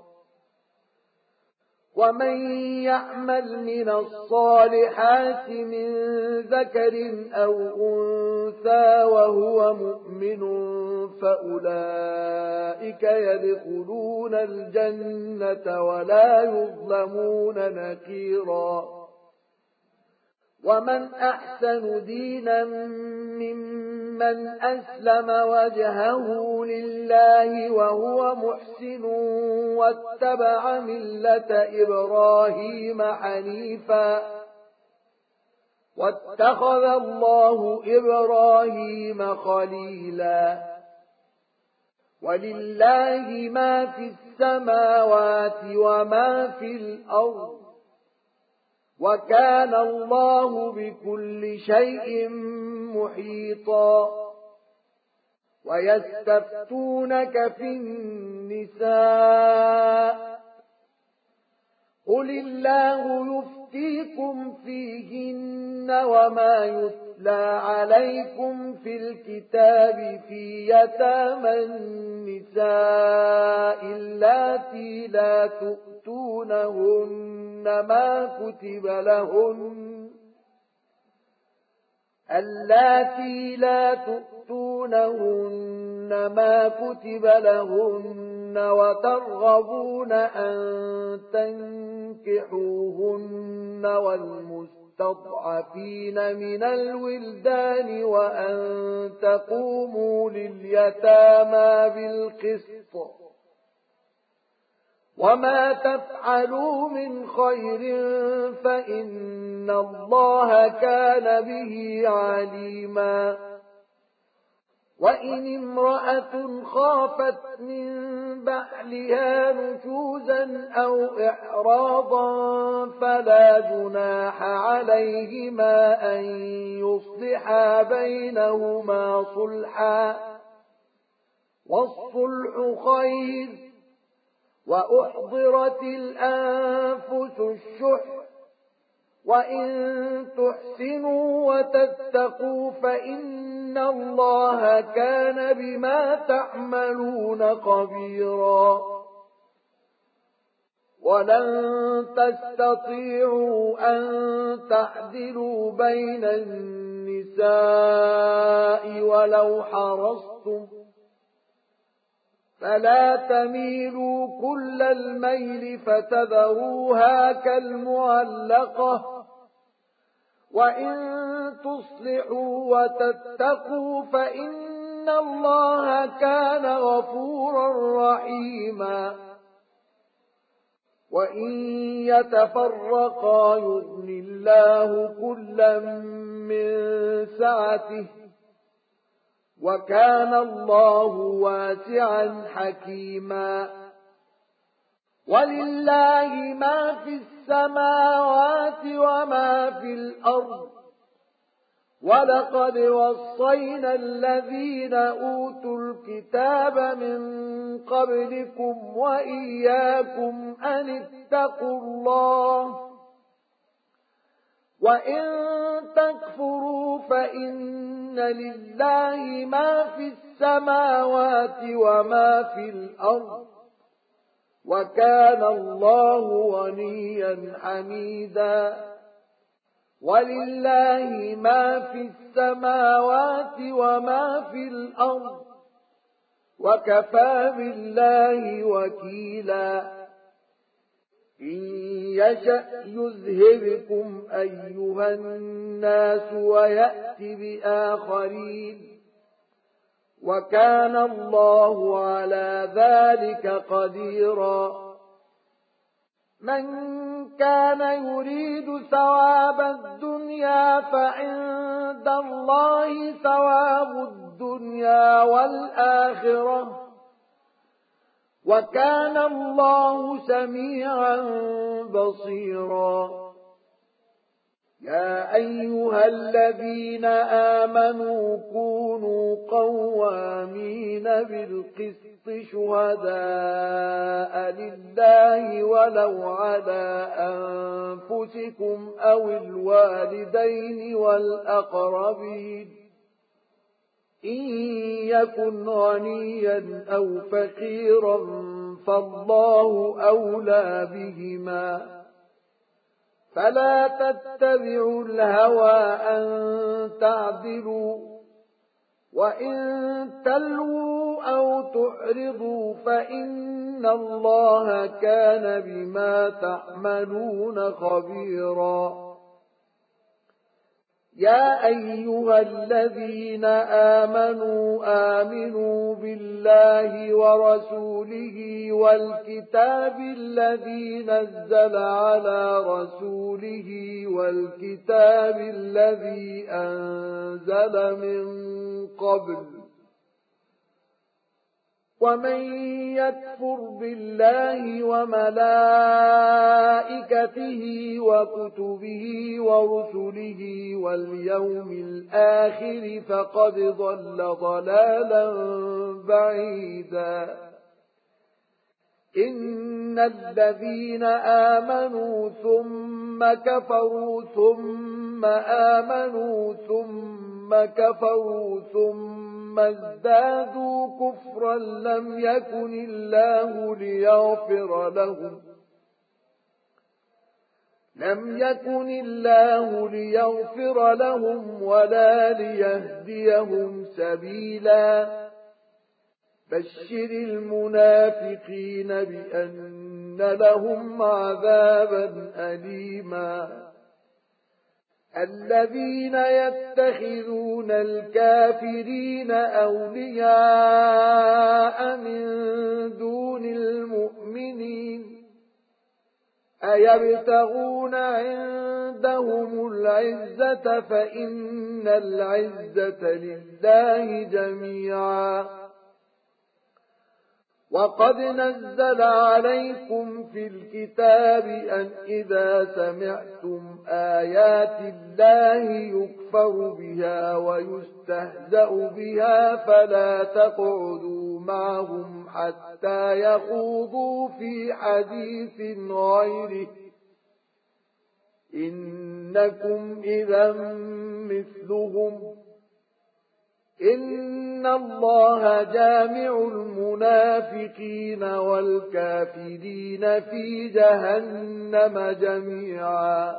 ومن يعمل من الصالحات من ذكر أو أنثى وهو مؤمن فأولئك يدخلون الجنة ولا يظلمون نقيرا ومن أحسن دينا ممن أسلم وجهه لله وهو محسن واتبع ملة إبراهيم حنيفا واتخذ الله إبراهيم خليلا ولله ما في السماوات وما في الأرض وكان الله بكل شيء محيطا ويستفتونك في النساء قل الله يفتيكم فيهن وما يتلى عليكم في الكتاب في يتامى النساء اللاتي لا تؤتونهن ما كتب لهن وترغبون أن تنكحوهن والمستضعفين من الولدان وأن تقوموا لليتامى بالقسط وما تفعلوا من خير فإن الله كان به عليما وإن امرأة خافت من بعلها نشوزا أو إعراضا فلا جناح عليهما أن يصلحا بينهما صلحا والصلح خير وأحضرت الأنفس الشح وإن تحسنوا وتتقوا فإن الله كان بما تعملون خبيرا ولن تستطيعوا أن تعدلوا بين النساء ولو حرصتم فلا تميلوا كل الميل فتذروها كالمعلقة وإن تصلحوا وتتقوا فإن الله كان غفورا رحيما وإن يتفرقا يغن الله كلا من سعته وكان الله واسعا حكيما ولله ما في السماوات وما في الأرض ولقد وصينا الذين أوتوا الكتاب من قبلكم وإياكم أن اتقوا الله وإن تكفروا فإن لله ما في السماوات وما في الأرض وكان الله غنيا حميدا ولله ما في السماوات وما في الأرض وكفى بالله وكيلا إن يشأ يذهبكم أيها الناس ويأت بآخرين وكان الله على ذلك قديرا من كان يريد ثواب الدنيا فعند الله ثواب الدنيا والآخرة وكان الله سميعا بصيرا يا أيها الذين آمنوا كونوا قوامين بالقسط شهداء لله ولو على أنفسكم أو الوالدين والأقربين إن يكن غنيا أو فقيرا فالله أولى بهما فلا تتبعوا الهوى أن تعدلوا وإن تلووا أو تعرضوا فإن الله كان بما تعملون خبيرا يا أيها الذين آمنوا بالله ورسوله والكتاب الذي نزل على رسوله والكتاب الذي أنزل من قبل ومن يكفر بالله وملائكته وكتبه ورسله واليوم الآخر فقد ضل ضلالا بعيدا إن الذين آمنوا ثم كفروا ثم آمنوا ثم كفروا ثم ازدادوا كفرا لم يكن الله ليغفر لهم ولا ليهديهم سبيلا بشر المنافقين بأن لهم عذابا أليما الذين يتخذون الكافرين أولياء من دون المؤمنين أيبتغون عندهم العزة فإن العزة لله جميعا وقد نزل عليكم في الكتاب أن إذا سمعتم آيات الله يكفر بها ويستهزأ بها فلا تقعدوا معهم حتى يخوضوا في حديث غيره إنكم إذا مثلهم إن الله جامع المنافقين والكافرين في جهنم جميعا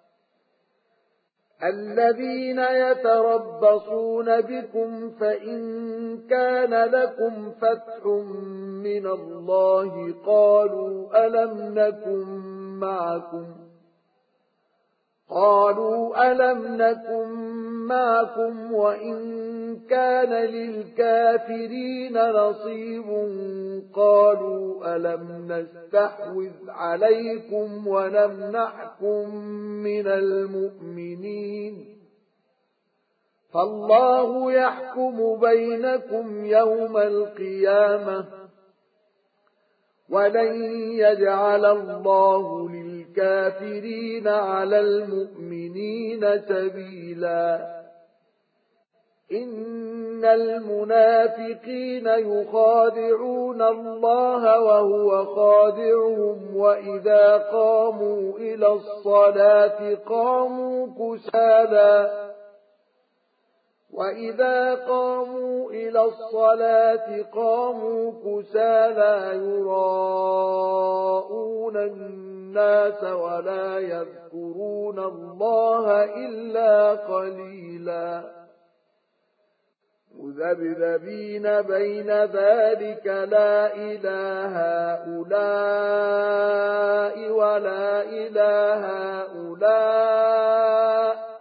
الذين يتربصون بكم فإن كان لكم فتح من الله قالوا ألم نكن معكم وإن كان للكافرين نصيب قالوا ألم نستحوذ عليكم ونمنعكم من المؤمنين فالله يحكم بينكم يوم القيامة ولن يجعل الله للكافرين على المؤمنين سبيلا إن المنافقين يخادعون الله وهو خادعهم وإذا قاموا إلى الصلاة قاموا كسالى يراءون الناس ولا يذكرون الله إلا قليلا مذبذبين بين ذلك لا إله هؤلاء ولا إله هؤلاء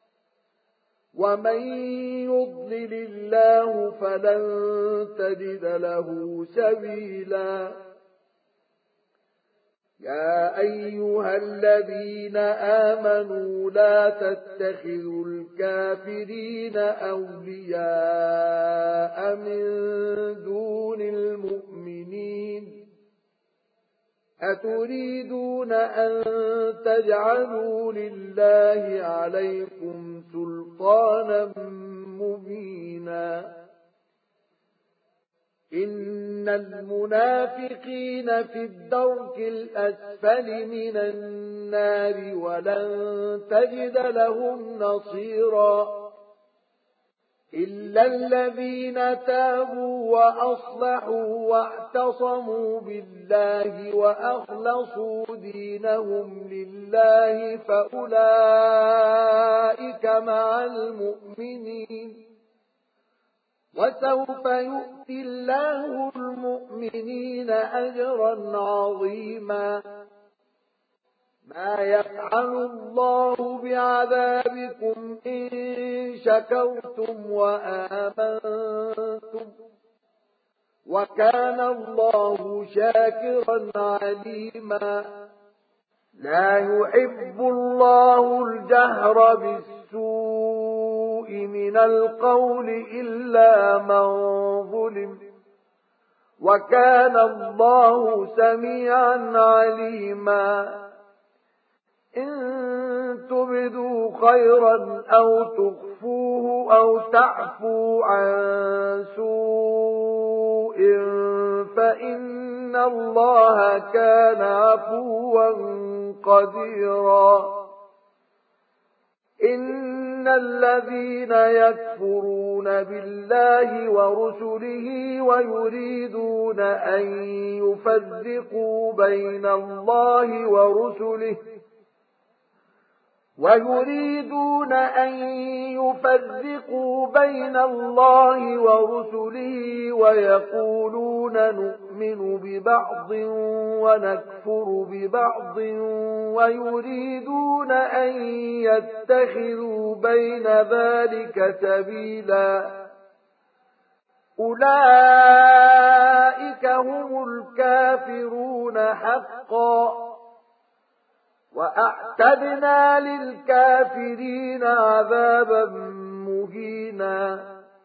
ومن يضلل الله فلن تجد له سبيلا يا أيها الذين آمنوا لا تتخذوا الكافرين أولياء من دون المؤمنين أتريدون أن تجعلوا لله عليكم سلطانا مبينا إن المنافقين في الدرك الأسفل من النار ولن تجد لهم نصيرا إلا الذين تابوا وأصلحوا واعتصموا بالله وأخلصوا دينهم لله فأولئك مع المؤمنين وسوف يؤتي الله المؤمنين أجرا عظيما ما يفعل الله بعذابكم إن شكرتم وآمنتم وكان الله شاكرا عليما لا يحب الله الجهر بالسوء من القول إلا من ظلم وكان الله سميعا عليما إن تبدوا خيرا أو تخفوه أو تعفوا عن سوء فإن الله كان عفوا قديرا إن الذين يكفرون بالله ورسله ويريدون أن يفرقوا بين الله ورسله ويقولون نؤمن ببعض ونكفر ببعض ويريدون أن يتخذوا بين ذلك سبيلا أولئك هم الكافرون حقا وأعتدنا للكافرين عذابا مهينا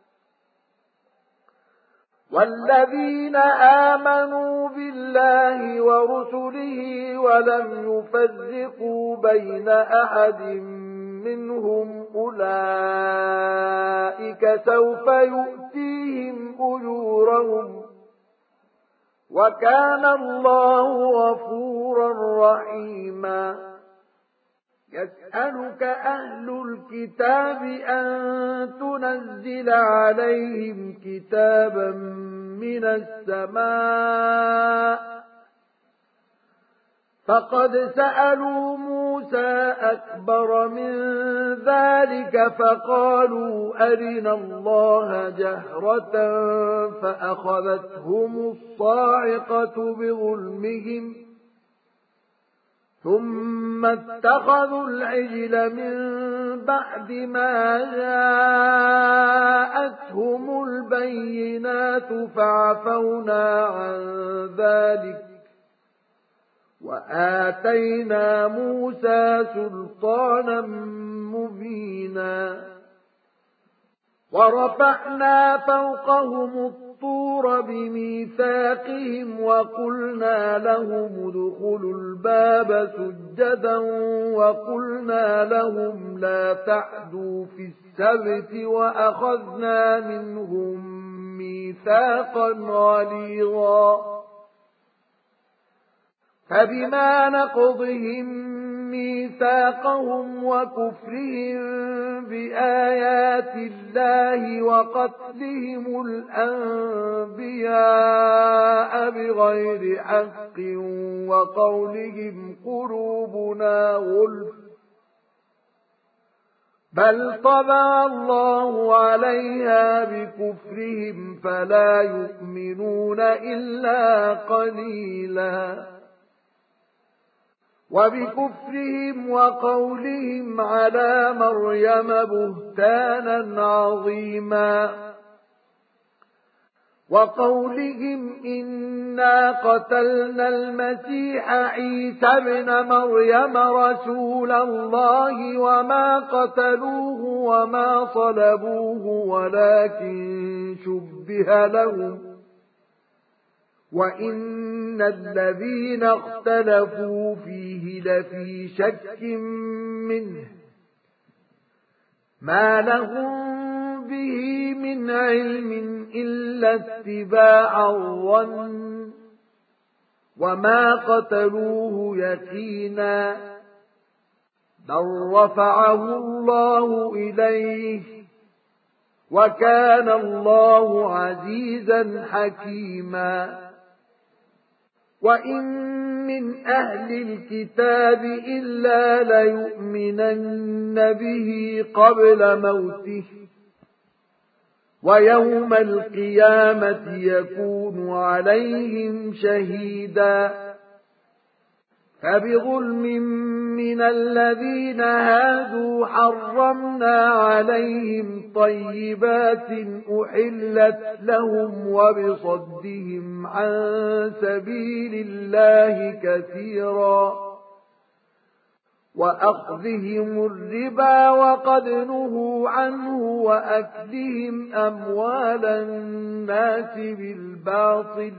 والذين آمنوا بالله ورسله ولم يفرقوا بين أحد منهم أولئك سوف يؤتيهم أجورهم وكان الله غفورا رحيما يسألك أهل الكتاب أن تنزل عليهم كتابا من السماء فقد سألوا موسى أكبر من ذلك فقالوا أرنا الله جهرة فأخذتهم الصاعقة بظلمهم ثم اتخذوا العجل من بعد ما جاءتهم البينات فعفونا عن ذلك وآتينا موسى سلطانا مبينا ورفعنا فوقهم الطور بميثاقهم وقلنا لهم ادخلوا الباب سجدا وقلنا لهم لا تعدوا في السبت وأخذنا منهم ميثاقا غليظا فبما نقضهم ميثاقهم وكفرهم بآيات الله وقتلهم الأنبياء بغير حق وقولهم قلوبنا غلف بل طبع الله عليها بكفرهم فلا يؤمنون إلا قليلا وبكفرهم وقولهم على مريم بهتانا عظيما وقولهم إنا قتلنا المسيح عيسى ابن مريم رسول الله وما قتلوه وما صلبوه ولكن شبه لهم وإن الذين اختلفوا فيه لفي شك منه ما لهم به من علم إلا اتباع الظن وما قتلوه يقينا بل رفعه الله إليه وكان الله عزيزا حكيما وإن من أهل الكتاب إلا ليؤمنن به قبل موته ويوم القيامة يكون عليهم شهيدا فبظلم من الذين هادوا حرمنا عليهم طيبات أحلت لهم وبصدهم عن سبيل الله كثيرا وأخذهم الربا وقد نهوا عنه وأكلهم أموال الناس بالباطل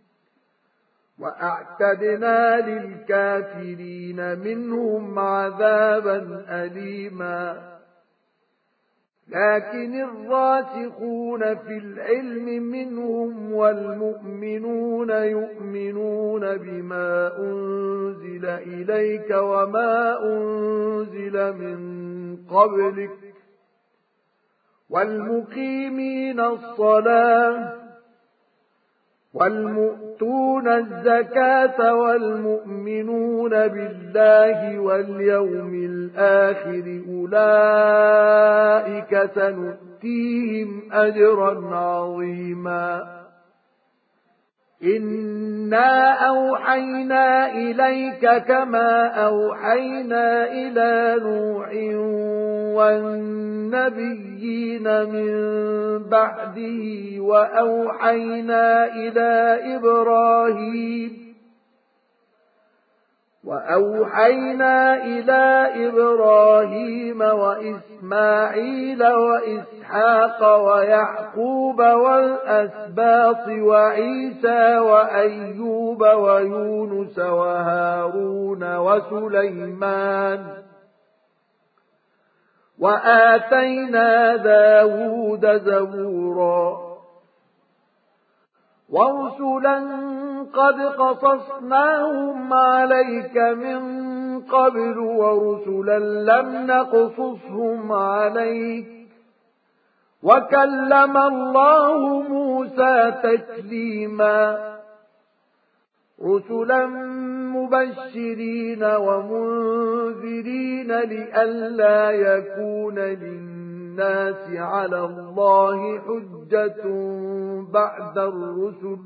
وأعتدنا للكافرين منهم عذابا أليما لكن الراسخون في العلم منهم والمؤمنون يؤمنون بما أنزل إليك وما أنزل من قبلك والمقيمين الصلاة والمؤتون الزكاة والمؤمنون بالله واليوم الآخر أولئك سنؤتيهم أجرا عظيما إنا أوحينا إليك كما أوحينا إلى نوح والنبيين من بعده وأوحينا إلى إبراهيم وإسماعيل وإسحاق ويعقوب والأسباط وعيسى وأيوب ويونس وهارون وسليمان وآتينا داود زبورا ورسلا قد قصصناهم عليك من قبل ورسلا لم نقصصهم عليك وكلم الله موسى تكليما رسلا مبشرين ومنذرين لئلا يكون للناس على الله حجة بعد الرسل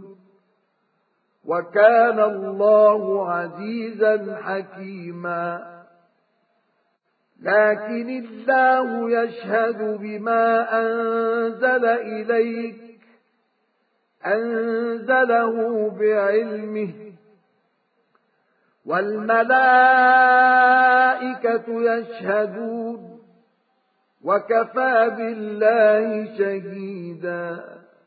وكان الله عزيزا حكيما لكن الله يشهد بما أنزل إليك أنزله بعلمه والملائكة يشهدون وكفى بالله شهيدا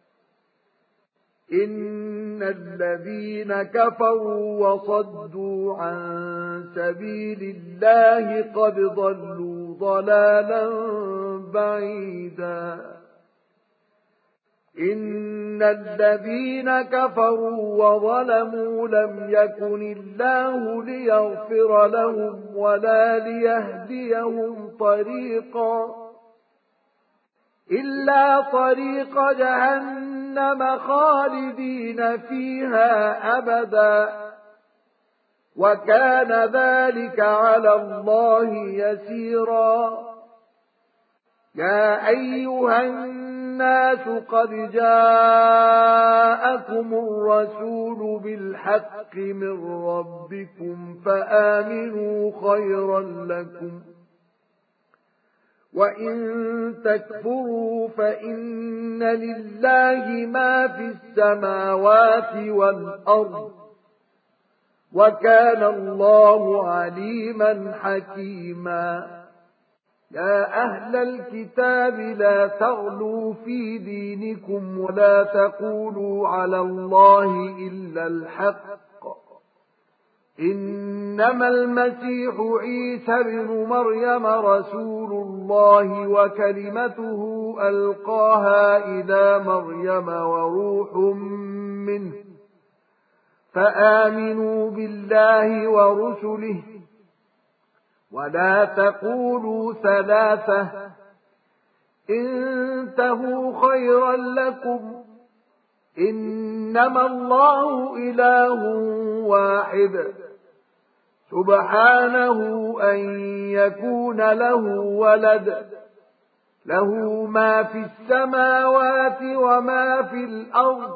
إن الذين كفروا وصدوا عن سبيل الله قد ضلوا ضلالا بعيدا إن الذين كفروا وظلموا لم يكن الله ليغفر لهم ولا ليهديهم طريقا إلا طريق جهنم خالدين فيها أبدا وكان ذلك على الله يسيرا يا أيها الناس قد جاءكم الرسول بالحق من ربكم فآمنوا خيرا لكم وإن تكفروا فإن لله ما في السماوات والأرض وكان الله عليما حكيما يا أهل الكتاب لا تغلوا في دينكم ولا تقولوا على الله إلا الحق إنما المسيح عيسى بن مريم رسول الله وكلمته ألقاها إلى مريم وروح منه فآمنوا بالله ورسله ولا تقولوا ثلاثة انتهوا خيرا لكم إنما الله إله واحد سبحانه أن يكون له ولد له ما في السماوات وما في الأرض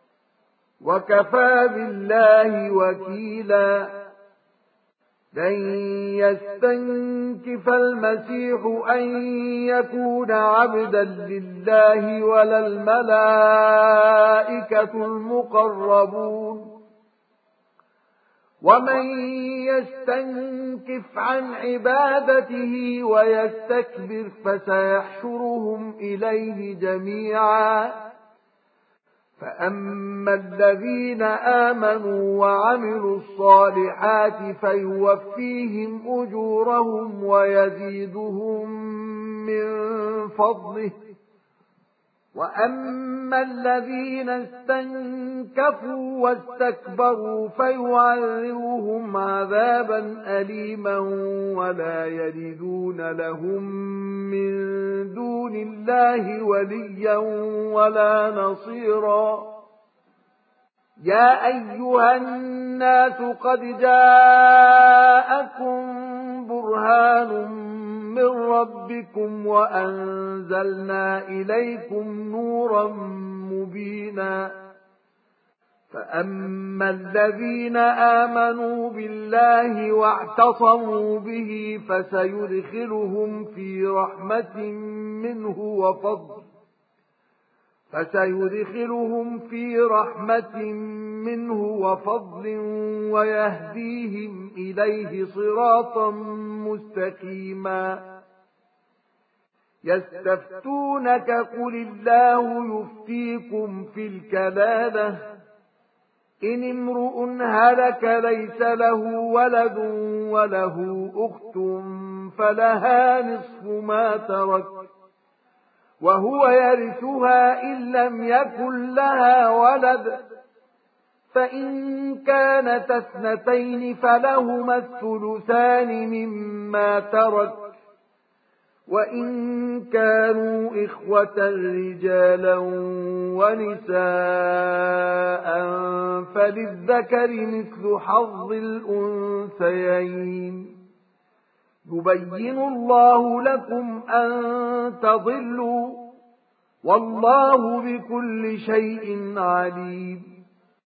وكفى بالله وكيلا لن يستنكف المسيح أن يكون عبدا لله ولا الملائكة المقربون ومن يستنكف عن عبادته ويستكبر فسيحشرهم إليه جميعا فأما الذين آمنوا وعملوا الصالحات فيوفيهم أجورهم ويزيدهم من فضله وأما الذين استنكفوا واستكبروا فيعذبهم عذابا أليما ولا يجدون لهم من دون الله وليا ولا نصيرا يا أيها الناس قد جاءكم برهان من ربكم وأنزلنا إليكم نورا مبينا فأما الذين آمنوا بالله واعتصموا به فسيدخلهم في رحمة منه وفضل ويهديهم إليه صراطا مستقيما يستفتونك قل الله يفتيكم في الكلالة إن امرؤ هلك ليس له ولد وله أخت فلها نصف ما ترك وهو يرثها إن لم يكن لها ولد فإن كانت اثنتين فلهما الثلثان مما ترك وإن كانوا إخوة رجالا ونساء فللذكر مثل حظ الأنثيين يبين الله لكم أن تضلوا والله بكل شيء عليم